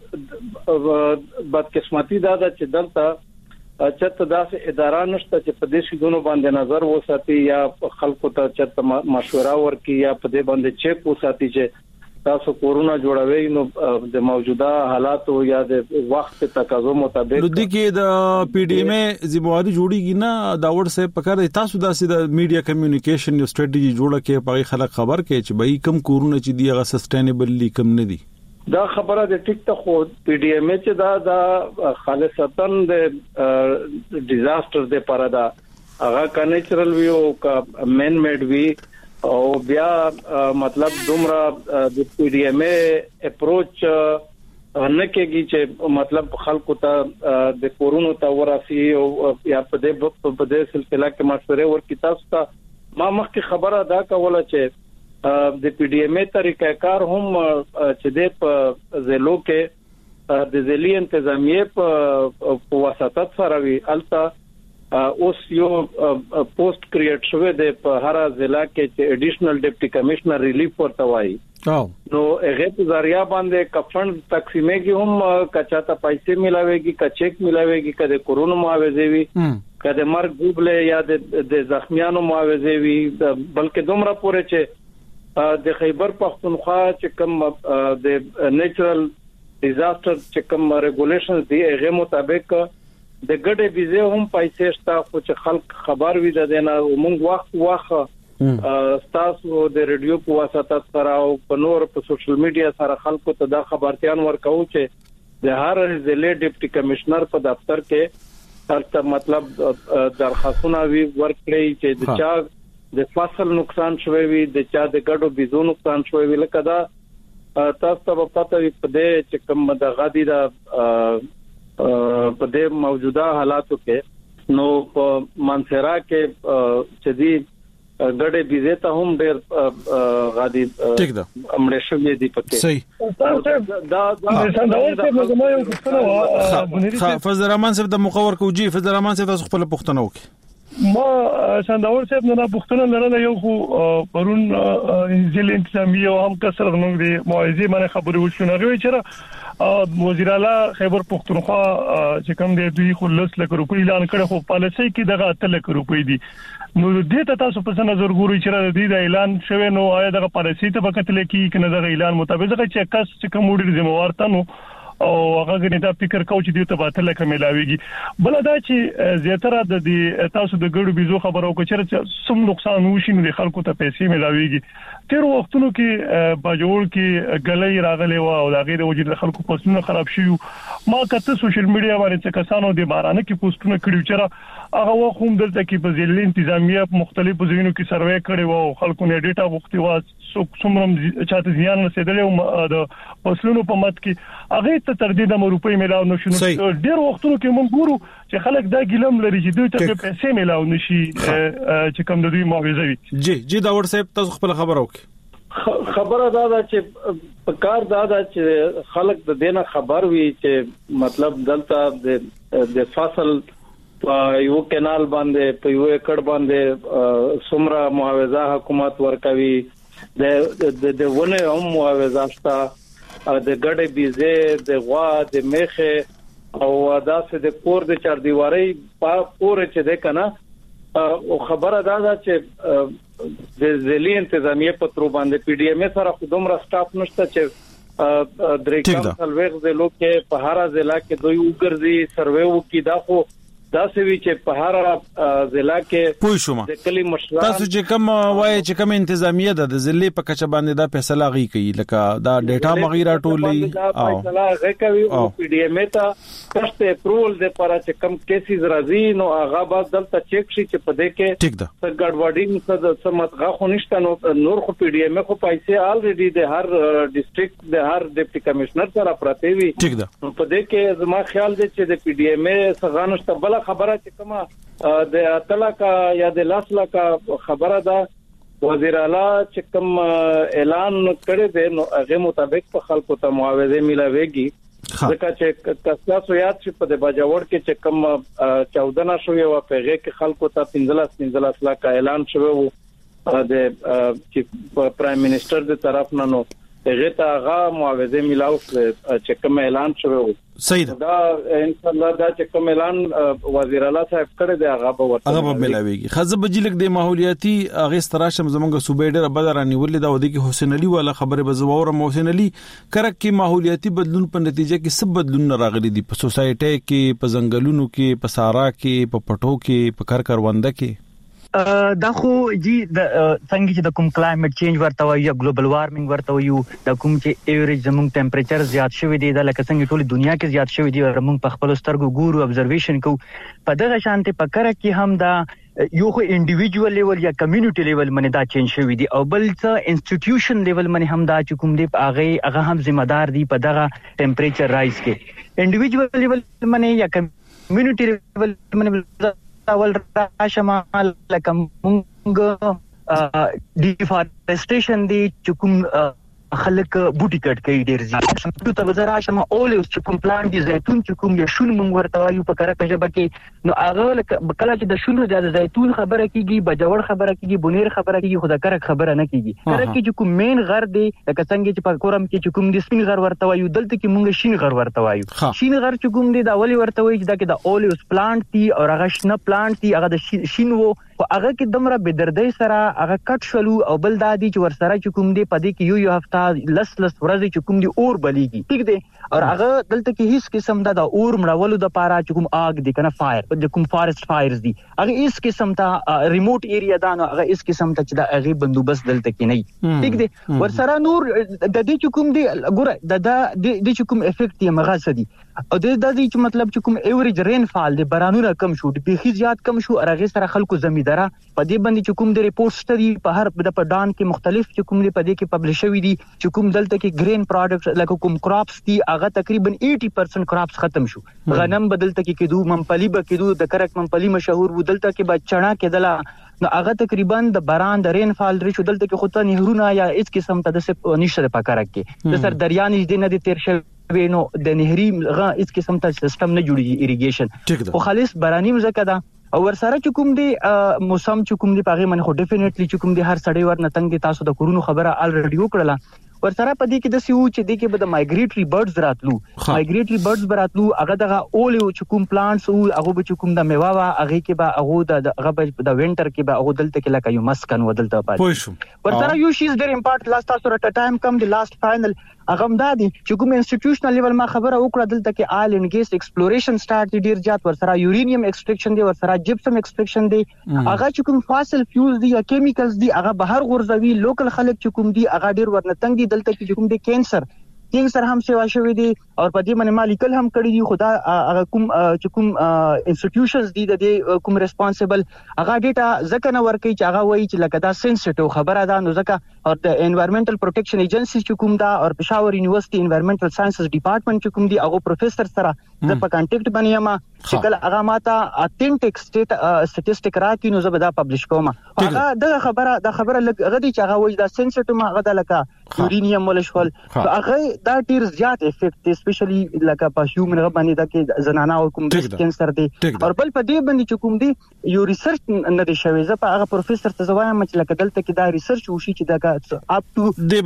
چې بدقسمتي دا چې دلته چته داسې اداره نشته چې په دې شیدونو باندې نظر وساتي یا خلکو ته چته مشوره ورکړي یا په دې باندې چیک وساتي چې تاسو کورونا جوړوي نو د موجوده حالات یا د وخت تقاضو مطابق نو د کې د پی ډی ایم ذمہواری جوړیږي نه دا ور سه پکاره تاسو داسې د میډیا کمیونیکیشن یو ستراتیژي جوړه کې پای خلک خبر کې چې به کم کورونا چې دی هغه سسټینبلی کم نه دی دا خبره د ټیک ته خو پی ډی ایم چې دا خالصتاً د ډیزاستر د پاره دا هغه کا نیچرل وی او کا مین میډ وی او بیا مطلب دومره د پی ډی ایم اپروچ نه کېږي چې مطلب خلکو ته د کورونا ته وراسي او یا په دې سلسله کې مشورې ورکړي تاسو ته ما مخکې خبره دا کوله چې د پی ډی ایم طریقې کار هم چې د زلو کې د ذیلی انتظامیه په واسطه سره وی الته اوس یو پوسټ کریټ شوی د په هر ضلع کې چې اډیشنل ډیپټي کمشنر ریلیف ورته وایي نو هغه په ذریعہ باندې کفن تقسیمېږي هم کچاته پیسې ملاويږي کا چیک ملاويږي کده کورونا معاوضه وي کده مرګ ډوبله یا د زخمیانو معاوضه وي بلکې دومره پورې چې د خیبر پختونخوا چې کوم د نیچرل ډیزاستر چې کوم ریګولیشنز دی هغه مطابق د ګډه بيزه هم پیسې شته خو چې خلک خبر وي د نه موږ وخت تاسو د ریډیو په واسطه سره او په نور په سوشل میډیا سره خلکو ته دا خبرتيان ورکو چې د هر ضلع ډیپټي کمشنر په دفتر کې تاسو مطلب درخواستونه وی ورکړي چې د چا د فصل نقصان شوی وي د چا د ګډو بيزو نقصان شوی وي لکه دا تاسو ته پته وي په دې چې کوم د غادي دا په دې موجوده حالاتو کې نو په منصرا کې چې دی ګډه بيزه ته هم ډېر غادي ټیک ده امړې شوې دي پکې صحیح دا فضل الرحمن صاحب د مقور کوجی فضل الرحمن صاحب تاسو خپل پښتنه وکي ما شانداور صاحب نه پښتنه لرله یو خو پرون ځل انتظامیه او هم کسر نو دي موعظه باندې خبرې وشونه غوي چې وزیر اعلی خیبر پختونخوا چې کوم دی دوی خو 10 لک روپۍ اعلان کړ خو پالیسي کې دغه 8 لک روپۍ دي نو دې ته تاسو په نظر ګورئ چې د اعلان شوه نو آیا دغه پالیسي ته وخت لکې کنه دغه اعلان مطابق چې کس چې کوم وړي ذمہوار ته نو او هغه غني دا فکر کوي چې دوی ته باطل لکه ملاويږي بل دا چې زیاتره د تاسو د ګړو بيزو خبرو کو چې سم نقصان وشي نو خلکو ته پیسې ملاويږي تیر وختونو کې باجوړ کې غلې راغلي و او دغه د وجود خلکو پوسټونه خراب شي ما کته سوشل میډیا باندې چې کسانو د بارانه کې پوسټونه کړیو چې هغه وخت دلته کې په ځل انتظامیه مختلفو ځینو کې سروې کړي وو خلکو نه ډیټا وختي وا څومره چاته ځان رسیدل او د پوسټونو په مت کې هغه ته تر دې د روپۍ ملاو نشو ډیر وختونو کې مونږ ګورو چې خلک دا ګلم لري چې دوی ته پیسې ملاو نشي چې کوم د دوی معاوضه وي جی دا ور صاحب تاسو خپل خبر وکړه خبره دا چې په کار دا چې خلک د دینه خبر وي چې مطلب دلته د فصل یو کینال باندې په یو ایکړ باندې سمرا معاوضه حکومت ورکوي د ونه هم معاوضه شته د ګډه بيزه د غوا د میخه او داسې د کور د چار دیواري په پوره چې ده کنه او خبره دا چې د ذیلی انتظامیه په تر باندې پی ډی ایم سره خودم را سټاف نشته چې درې کال وغه د لوکه په هر ضلع کې دوی وګرځي سروې وکي دا خو دا سوي چې په هر ضلع کې پوه شوم د کلی مشران تاسو چې کوم وایي چې کوم انتظامیه ده د ضلع په کچه باندې دا فیصله غي کوي لکه دا ډیټا مغیره ټولې او فیصله غي کوي او پی ډی ایم ته فسٹ اپروول د لپاره چې کوم کیسز راځي نو هغه بعد دلته چیک شي چې په دې کې ټیک ده څه ګډوډي څه سمتغه خو نشته نو نور خو پی ډی ایم خو پیسې الریډي د هر ډیسټریکټ د هر ډیپټي کمشنر سره پراته وي ټیک ده په دې کې زما خیال دی چې د پی ډی ایم څنګه نشته بل خبره چې کومه د اتلا کا یا د لاسلا کا خبره ده وزیر اعلی چې کوم اعلان کړی دی نو هغه مطابق په خلکو ته معاوضه ملاويږي ځکه چې تاسو یاد شي په د باجوړ کې چې کوم 14 شوې او په هغه کې خلکو ته 15 لک اعلان شوی وو د چې پرایم منسٹر د طرف نه نو هغه ته هغه معاوضه ملاو چې کوم اعلان شوی وو صحیح دا ان شاء الله دا چې کوم اعلان وزیر اعلی صاحب کړی دی هغه به ملاويږي خزه بجلک د ماحولیاتي هغه ستراشم زمونږ صوبې ډېر بدر نیولې دا ودی کې حسین علي والا خبره بزوور حسین علي کرک کې ماحولیاتي بدلون په نتیجه کې سب بدلون راغلي دي په سوسایټي کې په ځنګلونو کې په سارا کې په پټو کې په کارونده کې دا خو جی د څنګه چې د کوم کلایمټ چینج ورته وایي یا ګلوبل وارمنګ ورته وایي د کوم چې ایوریج زموږ ټمپریچر زیات شوی دی د لکه څنګه ټول دنیا کې زیات شوی دی موږ په خپل سترګو ګورو ابزرویشن کوو په دغه شانتي په کړه کې هم دا یو خو انډیویډوال لیول یا کمیونټي لیول باندې دا چینج شوی دی او بل څه انسټیټیوشن لیول باندې هم دا چې کوم دی هغه هم ذمہ دار دی په دغه ټمپریچر رایز کې انډیویډوال لیول باندې یا کمیونټي لیول باندې اول راشمال لکه مونږ ډیفارسټیشن دی چې کوم خلک بوټي کټ کوي ډیر زیات ته وزرا شمه اولوس چې کوم پلان دي زيتون چې کوم یو شون مونږ ورته وایو په کړه کجبه کې نو هغه کله چې د شون د زيتون خبره کیږي بجوړ خبره کیږي بونیر خبره کیږي خو د کړه خبره نه کیږي کړه کې چې کوم مین غر دی لکه څنګه چې په کورم کې چې کوم د سپین غر ورته وایو دلته کې مونږ شین غر ورته وایو شین غر چې کوم دی دا اولی ورته وایي چې دا کې د اولوس پلانټ دی او هغه شنه پلانټ دی هغه د شین وو هغه کې دمره بدردۍ سره هغه کټ شلو او بل دادی چې ورسره چې کوم دی پدې کې یو هفته لس ورځې چې کوم دی اور بلیږي ټیک دی او هغه دلته کې هیڅ قسم د اور مړولو د پاره چې کوم آگ دی کنه فایر د کوم فارست فایرز دی هغه هیڅ قسم ته ریموټ ایریا دا نو هغه هیڅ قسم ته چې د هغه بندوبست دلته کې نه ټیک دی ورسره نور د دې چې کوم دی ګوره د چې کوم افیکټ یې مغاسه دی او د دې چې مطلب چې کوم ایوریج رین فال دی بارانونه کم شو د بيخي زیات کم شو هغه سره خلکو زمیداره په دې باندې چې کوم د ریپورټ ستدي په هر د پډان کې مختلف چې کوم دی په دې کې پبلش شوی دي چې کوم دلته کې گرین پروډکټس لکه کوم کراپس دي هغه تقریبا 80% کراپس ختم شو غنم بدلته کې کېدو ممپلی به کېدو د کرک ممپلی مشهور و دلته کې به چنا کېدله نو هغه تقریبا د باران د رین فال لري شو دلته کې خو ته نهرونه یا هیڅ قسم ته د سپ نشته په کرک کې د سر دریا نږدې نه دي تیر شوی نو د نهري غا هیڅ قسم ته سیستم نه جوړیږي ایریګیشن خو خالص باراني مزکه ده او ورسره چې کوم دی موسم چې کوم دی پاغه من خو ډیفینټلی چې کوم دی هر سړی ورنه تنګ دی تاسو د کورونو خبره الریډي وکړه ورسره پدې کې د سیو چې د کې به د مایګریټري برډز راتلو مایګریټري برډز براتلو هغه دغه اول چې کوم پلانټس او هغه به چې کوم د میوه وا هغه کې به هغه د وینټر کې به هغه دلته کې لکه یو مسکن ودلته پاتې ورسره یو شی از ډیر امپورټنت لاست تاسو رټ ټایم کم دی لاست فائنل هغه مدادي چې کوم انسټیټیوشنل لیول ما خبره وکړه دلته کې آیل ان ګیس ایکسپلوریشن سٹارټ دی ډیر زیات ورسره یورینیم ایکسټریکشن دی ورسره جپسم ایکسټریکشن دی هغه چې کوم فاسل فیولز دی یا کیمیکلز دی هغه بهر غورځوي لوکل خلک چې کوم دی هغه ډیر ورنتنګ دی دلته کې کوم دی کینسر هم سیوا شوی دی او په دې باندې مالیکل هم کړی دی خدا هغه کوم چې کوم انسټیټیوشنز دی د کوم ریسپانسیبل هغه ډیټا ځکه نه ورکي چې هغه وایي چې لکه دا سنسټیو خبره ده نو ځکه او د انوایرنمنټل پروټیکشن ایجنسی چې کوم دا او پېښور یونیورسيټي انوایرنمنټل ساينسز ډپارټمنټ چې کوم دی هغه پروفیسور سره د په کانټیکټ باندې ما چې کله هغه ماته اتنټیک سټیټسټیک راکې نو زه به دا پبلش کوم هغه د خبره هغه دی چې هغه وایي دا سنسټیو ما هغه د لکه یورینیم مولشول هغه دا ډیر زیات افیکټ اسپیشلی لکه په هیومن باندې دا کې زنانه او کوم کینسر دی او بل په دې باندې چې کوم دی یو ریسرچ نه دی شوی زه په هغه پروفیسور ته زوایم چې لکه دلته کې دا ریسرچ وشي چې دا اپ ټو دی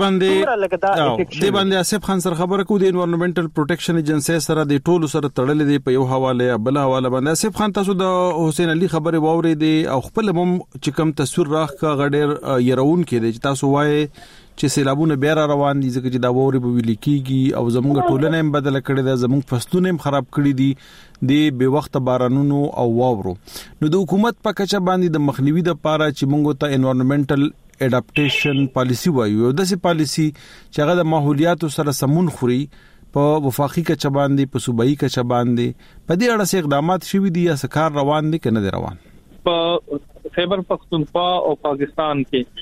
باندې اسف خان سره خبره کو د انوایرنمنټل پروټیکشن ایجنسی سره د ټولو سره تړلې دی په یو حواله بل حواله باندې اسف خان تاسو د حسین علي خبره واوري دی او خپل هم چې کوم تصویر راخ کا غډیر يرون کې دی چې تاسو وایي چې سیلابونه بیا روان دي ځکه چې دا ووري به ویل کیږي او زموږ ټولنه هم بدل کړي ده زموږ فصلونه هم خراب کړي دي د به وخت بارانونو او واورو نو د حکومت په کچه باندې د مخنیوي د پاره چې موږ ته انوایرنمنټل اډاپټیشن پالیسی وایو د سي پالیسی چې هغه د ماحولیات سره سمون خوري په وفاقي کچه باندې په صوبایي کچه باندې په دې اړه څه اقدامات شوي دي یا سکار روان دي کنه دي روان په خیبر پختونخوا او پاکستان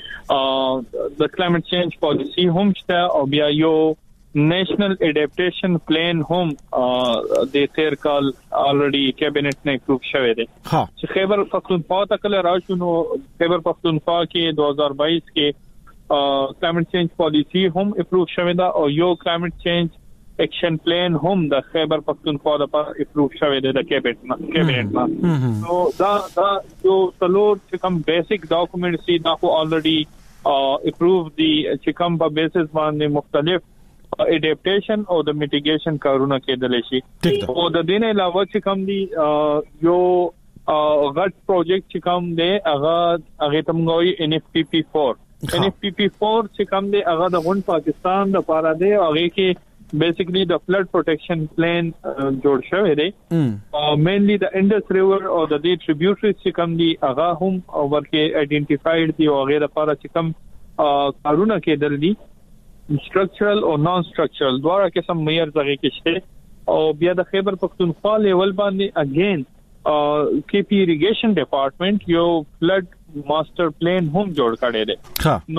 کې د کلایمټ چینج پالیسی هم شته او بیا یو نیشنل اډاپټیشن پلان هم د تیر کال الریډي کابینټ نه اپروو شوی دی چې خیبر پختونخوا ته کله راشو نو خیبر پختونخوا کې 2022 کې کلایمټ چینج پالیسی هم اپروو شوی دا او یو کلایمټ چینج ایکشن پلان هم د خیبر پختونخوا لپاره اپروو شوی دی د کابینټ نو دا یو څلور چې کوم بیسیک ډاکومنټس دي دا خو الریډي اپروو دي چې کوم په بیسس باندې مختلف اډاپټیشن او د میټیګیشن کارونه کېدل شي او د دې نه علاوه چې کوم دي یو غټ پروجیکټ چې کوم دی هغه تمغوي NFPP4 چې کوم دی هغه د غون پاکستان د پاره دی هغه کې بیسیکلی د فلډ پروټیکشن پلان جوړ شوی دی مینلی د انډس ریور او د دې ټریبیوټریز چې کوم دي هغه هم ورکه آئیډینټیفاید دي او هغه لپاره چې کوم کارونه کېدل دي سټرکچرل او نان سټرکچرل دواړه قسم معیار ځای کې شته او بیا د خیبر پختونخوا لیول باندې اگین KP irrigation department یو فلډ ماستر پلان هم جوړ کړی دی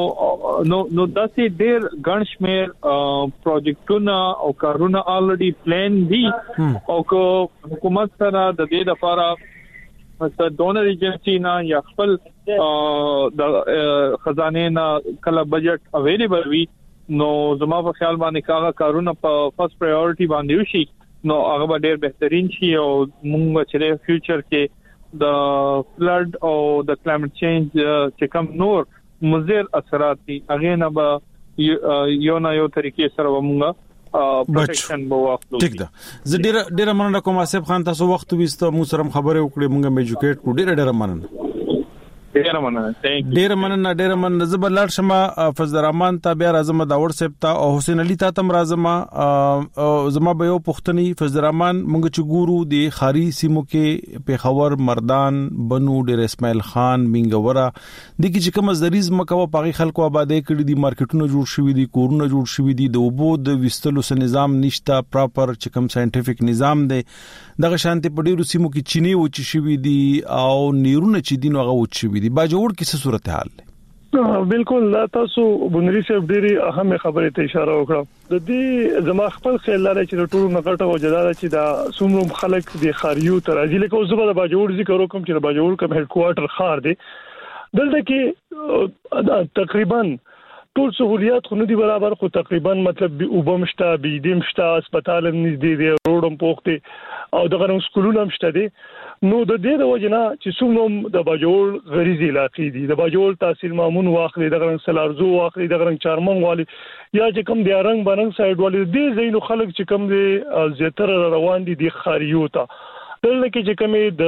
نو داسې ډېر ګڼشمیر پروجیکټونه او کارونه الریډي پلان دي او حکومت سره د دې لپاره د ډونر ایجنسی نه یا خپل د خزانه نه کله بجټ اویلیبل وي نو زما په خیال باندې کارونه په فرست پرایورټي باندې وشي نو هغه ډېر بهترین شي او موږ چې فیوچر کې د فلډ او د کلایمټ چینج چې کوم نور مضر اثرات دي هغه نه به یو نه یو طریقې سره موږ پروټیکشن به واخلو ټیک ده زه ډېر مننه کوم آصف خان تاسو وخت وستو مو سره خبرې وکړې موږ مې ایجوکیټ کو ډېر مننه ډیر مننه زبلار شمه فضل الرحمن ته بیا راځم دا واتس ته او حسین علي ته تم راځم زما به یو پښتني فضل الرحمن مونږ چې ګورو د خاري سیمو کې پیښور مردان بنو ډیر اسماعیل خان منګورا د کی چې کوم زریز مکو پاغي خلکو آبادې کړي دي مارکیټونه جوړ شوي دي کورونه جوړ شوي دي د وبو د وستلو سن نظام نشته پراپر چې کوم ساينټیفیک نظام دی دغه شانتي په ډیرو سیمو کې چینی و چې شوي دي او نیرونه چې دین هغه و چې شوي دي باجوړ کیسه صورتحال دی بالکل لا تاسو بنري صاحب ډيري اهم خبره ته اشاره وکړه د دې زما خپل خیال لري چې ټول نغټه او جداله چې دا څومره خلک د خاریو تر ازي لکه اوس به باجوړ ذکر وکم چې باجوړ کوم هډ کوارټر خار دی دلته کې تقریبا ټول سہولیات خو نه دي برابر خو تقریبا مطلب وبمشتا بيدیم شتا هسپتال هم نږدې دی روډم پوخته او دغه سکولونه هم شته دي نو د دې د وجنه چې څومره د باجوړ غریزي علاقې دي د باجوړ تحصیل مامون واخلي د غرنګ سلارزو واخلي د غرنګ چارمن والی یا چې کوم د رنګ بننګ سایډ والی دې زینو خلک چې کوم دي زیاتره روان دي د خاریو ته دلته کې چې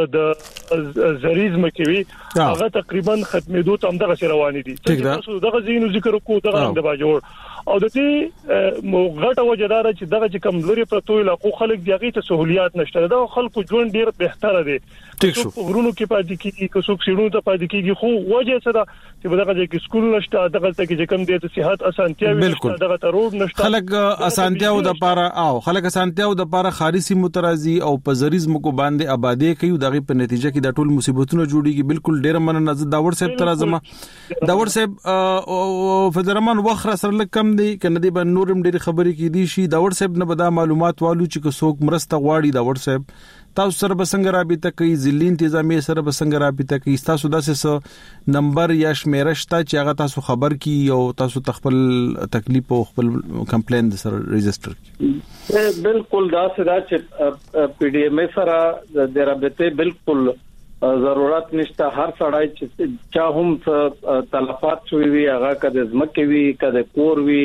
کومه د زریز مکوي هغه تقریبا ختمېدو ته هم دغه روان دي دغه زینو ذکر کو دغه د باجوړ او د دې غټه وجدار چې دغه چې کوم لري پرتو علاقو خلک دیغه ته سہولیات نشته دا خلکو ژوند ډیر بهتره دي ورونو کې پاتې کیږي که څوک سیړونو ته پاتې کیږي خو وجه څه ده چې دغه چې سکول نشته دغه ته چې کوم دي ته صحت اسانتیاوي نشته دغه ته روډ نشته خلک اسانتیاو د پاره او خلک اسانتیاو د پاره خارسي مترازي او په زریزم کو باندې آبادې کوي دغه په نتیجه کې د ټول مصیبتونو جوړیږي بالکل ډیر مننه د داور صاحب تر ازما داور صاحب فدرمان وخر سره لکم دی کنه دی به نورم ډیر خبرې کې دي شي داور صاحب نه بدا معلومات والو چې څوک مرسته غواړي داور صاحب تاسو سره بسنګ رابطه کوي ځلې انتظامی سره بسنګ رابطه کوي تاسو داسې نمبر یا شمیره شته چې هغه تاسو خبر کی او تاسو تخپل تکلیف او خپل کمپلین سره ريجستره کی بالکل دا چې پی ډی ایم سره د رابطه بالکل ضرورت نشته هر سړی چې چا هم تلفات شوی وي هغه کده زمکه وي کده کور وي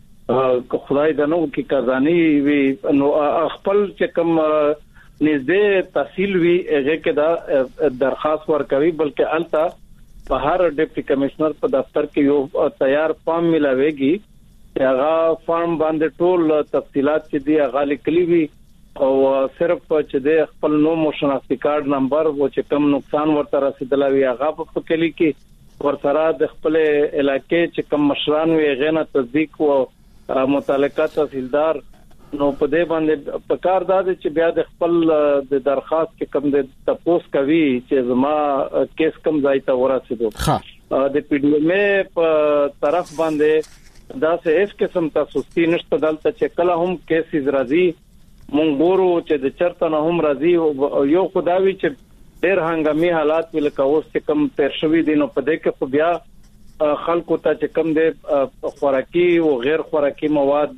خدای دنو کې کزانی وي نو خپل چې کوم نږدې تحصیل وی هغه کې دا درخواست ورکوي بلکې التا په هر ډیپټي کمشنر په دفتر کې یو تیار فارم ملاويږي چې هغه فارم باندې ټول تفصيلات چې دی هغه لیکلي وي او صرف چې د خپل نوم او شناختی کارت نمبر او چې کم نقصان ورته رسیدلی وي هغه په کلی کې ورسره د خپل علاقې چې کم مشران وي غنه تصدیق او متعلقه تحصیلدار نو په دې باندې په کار داد چې بیا د خپل د درخواست کې کم د تپوس کوي چې زما کیس کم ځای ته ورسېدو د پی ډی ایم ای په طرف باندې دا سه اس قسم تاسو ستی نشته دلته چې کله هم کیسز راځي مونږ ګورو چې د چرته نه هم راځي یو خداوي چې ډېر هنګامي حالات ولکه اوس چې کم تیر شوی دي نو په دې کې خو بیا خلکو ته چې کم د خوراکي او غیر خوراکي مواد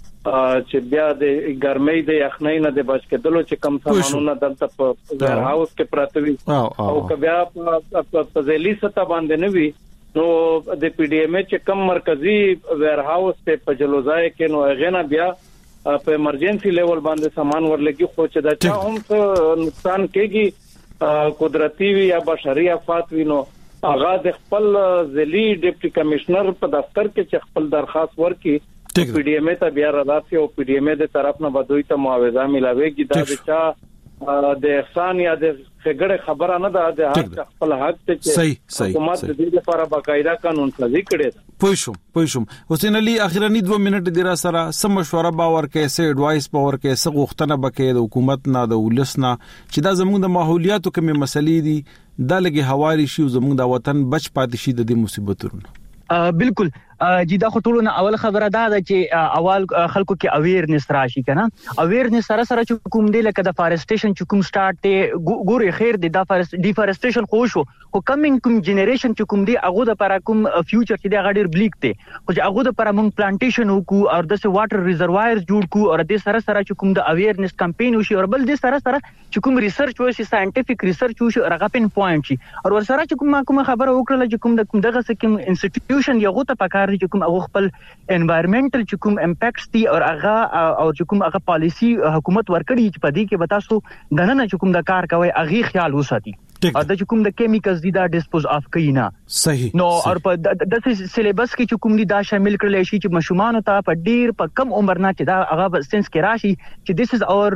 چې بیا د ګرمۍ د یخنۍ نه د بچ کېدلو چې کم سامانونه دلته په ویر هاوس کې پراته وي او کبیا په ځلې ستا باندې نه وي نو د پی ډی ایم ای چې کم مرکزی ویر هاوس ته په جلوځای کې نو غنا بیا په ایمرجنسي لیول باندې سامان ورلګي خو چې دا چا هم نقصان کېږي قدرتي وي یا بشري آفات وي نو هغه د خپل ځلي ډیپټي کمشنر په دفتر کې چې خپل درخواست ورکي پی ډی ایم ای ته بیا راځي او پی ډی ایم ای د طرف نه بدوي ته معاوضه ملاويږي دا د چا د احسان یا د خګړه خبره نه ده د هر خپل حق ته چې حکومت د دې لپاره باقاعده قانون سازي کړي پوښوم حسین علي اخیرنی 2 منټ د را سره سم مشوره باور کې سه اډوایس باور کې سه غوښتنه بکې د حکومت نه د ولسنا چې دا زموږ د ماحولیاتو کومه مسلې دي دا لګي حوالی شي زموږ د وطن بچ پاتې شي د دې مصیبتونو بالکل جی دا خطرونه اول خبره ده چې اول خلکو کې اویرنس راشي کنه اویرنس سره سره چې کوم دی لکه د فارسټیشن چې کوم سٹارټ ته ګوري خیر دی دا ډیفارسټیشن خو شو خو کمینګ کوم جنریشن چې کوم دی هغه د لپاره کوم فیوچر چې دی غډیر بلیک دی خو چې هغه د لپاره مونږ پلانټیشن وکړو او د واټر ریزروایرز جوړ کو او د سره سره چې کوم د اویرنس کمپین وشي او بل د سره سره چې کوم ریسرچ وشي ساينټیفیک ریسرچ وشي هغه پین پوینټ شي او ور سره چې کوم خبره وکړه چې کوم دغه سکم انسټیټیوشن یو ته پکار چې کوم هغه خپل انوایرنمنټل چې کوم امپیکټس دي او هغه او چې کوم هغه پالیسی حکومت ورکړي چې په دې کې وتا سو دنه چې کوم د کار کوي هغه خیال وساتي او د چې کوم د کیمیکلز دي دا ډیسپوز اف کینا صحیح نو او په د سلیبس کې چې کوم دي دا شامل کړل شي چې مشومان ته په ډیر په کم عمر نه چې دا هغه سنس کې راشي چې دیس از اور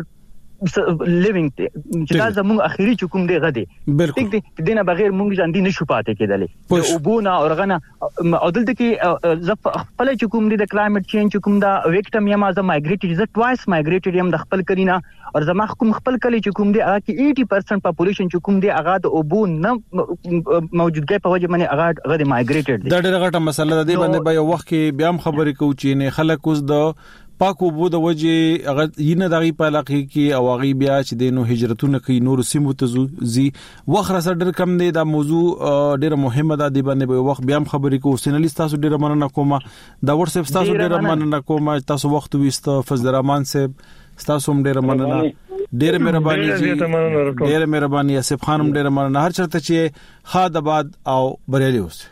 لیوینګ چې دا زموږ اخیری چې کوم دی غدي ټیک دی دینه بغیر مونږ ځان دي نشو پاتې کېدلې او بونه او غنه او دلته کې ز خپل چې کوم دی د کلایمټ چینج کوم دا ویکټم یم از مایګریټډ ز ټوایس مایګریټډ یم د خپل کلینا او زما کوم خپل کلی چې کوم دی هغه کې 80% پاپولیشن چې کوم دی هغه د اوبو نه موجودګي په وجه باندې هغه د مایګریټډ دا ډېره غټه مسله ده باندې به یو وخت کې بیا هم خبرې کوو چې نه خلک اوس د پاکو بو د وجه هغه ینه دغه په علاقه کې او هغه بیا چې دینو هجرتونه کوي نور سیمو ته زی وخت سره ډېر کم دی دا موضوع ډېر مهمه ده دی باندې به وخت بیا هم خبرې کوو سینلی تاسو ډېر مننه کوم دا واتس اپ تاسو ډېر مننه کوم تاسو وخت وست فضل الرحمن صاحب تاسو هم ډېر مننه ډېر مهرباني ډېر مهرباني اسف خانم ډېر مننه هر چرته چې خاد آباد او بریالي اوسه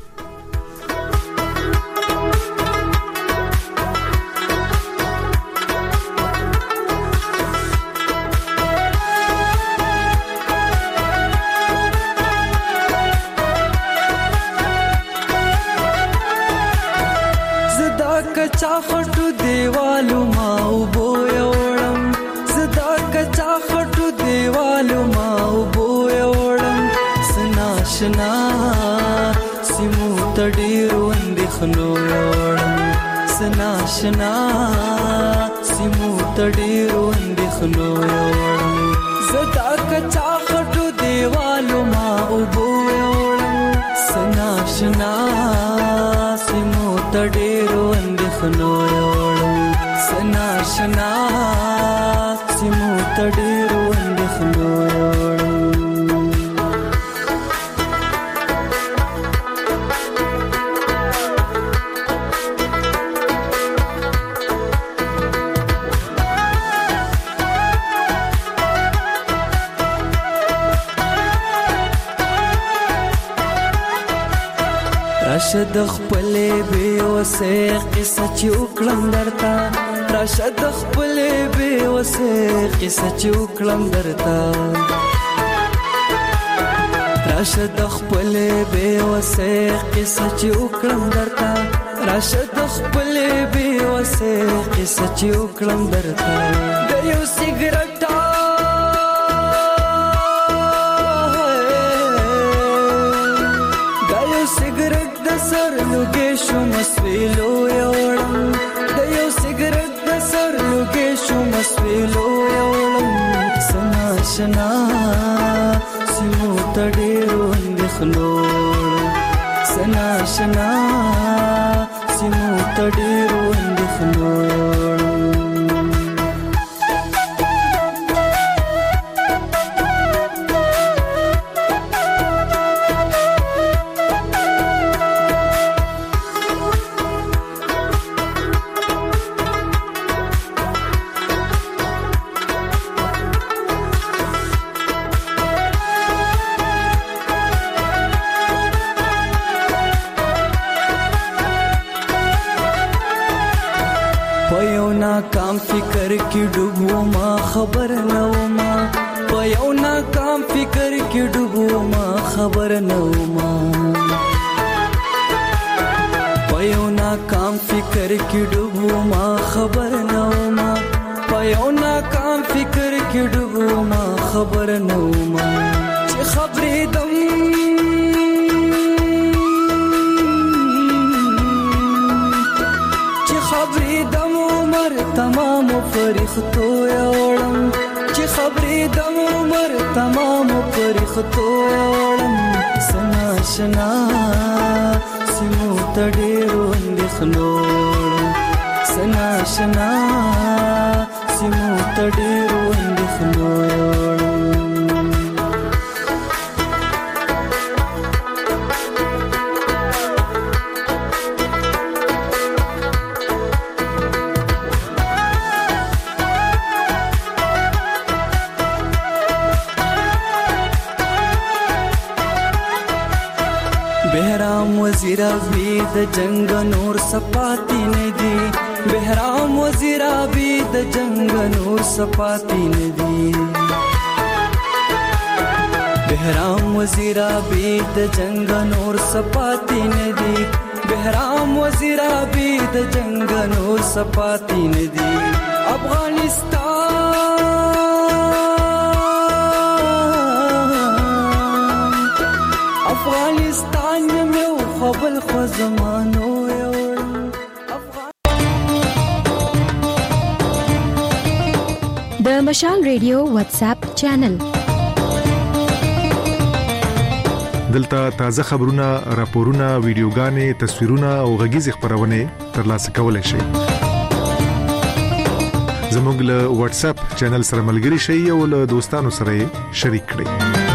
कच्चा खटू देवालू माऊ बोयोड़म सदा कच्चा खटू देवालू माऊ बोयोड़म सनाशना सिमू तडीरू अंदिखनो योड़म सनाशना सिमू तडीरू अंदिखनो योड़म सदा कच्चा खटू देवालू माऊ बोयोड़म सनाशना सिमू तडीरू खनो योड़म सनाशना सिमू तडीरू अंदिखनो योड़म راشد خپلې به وسه قصه چوکلم درتا راشد خپلې به وسه قصه چوکلم درتا راشد خپل به وسه قصه چې وکړم درته راشد خپل به وسه قصه چې وکړم درته د یو سیګریټ سر لوګې شو مسویلو یوړم د یو سیګریټ د سر لوګې شو مسویلو یوړم سنا شنا سمو تډېرو اندخلو سنا شنا سمو تډېرو اندخلو کام فکر کی ډوبو ما خبر نو ما په یو ناکام فکر کی ډوبو ما خبر نو ما په یو ناکام فکر کی ډوبو ما خبر نو ما په یو ناکام فکر کی ډوبو ما خبر نو ما چې خبرې دم چې خبرې دم تمام فرښتو یوړم چې خبرې د عمر تمام فرښتو یوړم سنا شنا سمو تډېرو اندخلو سنا شنا سمو تډېرو اندخلو بهرام وزیر ابي د جنگ نور سپاتی ندي بهرام وزیر ابي د جنگ نور سپاتی ندي بهرام وزیر ابي د جنگ نور سپاتی ندي بهرام وزیر ابي د جنگ نور سپاتی ندي افغانستان مې خپل خو زمانو د مشال ریډیو واتس اپ چینل دلته تازه خبرونه راپورونه ویډیوګانې تصویرونه او غږیز خبرونه ترلاسه کولای شئ زموږ له واتس اپ چینل سره ملګري شئ او له دوستانو سره شریک کړئ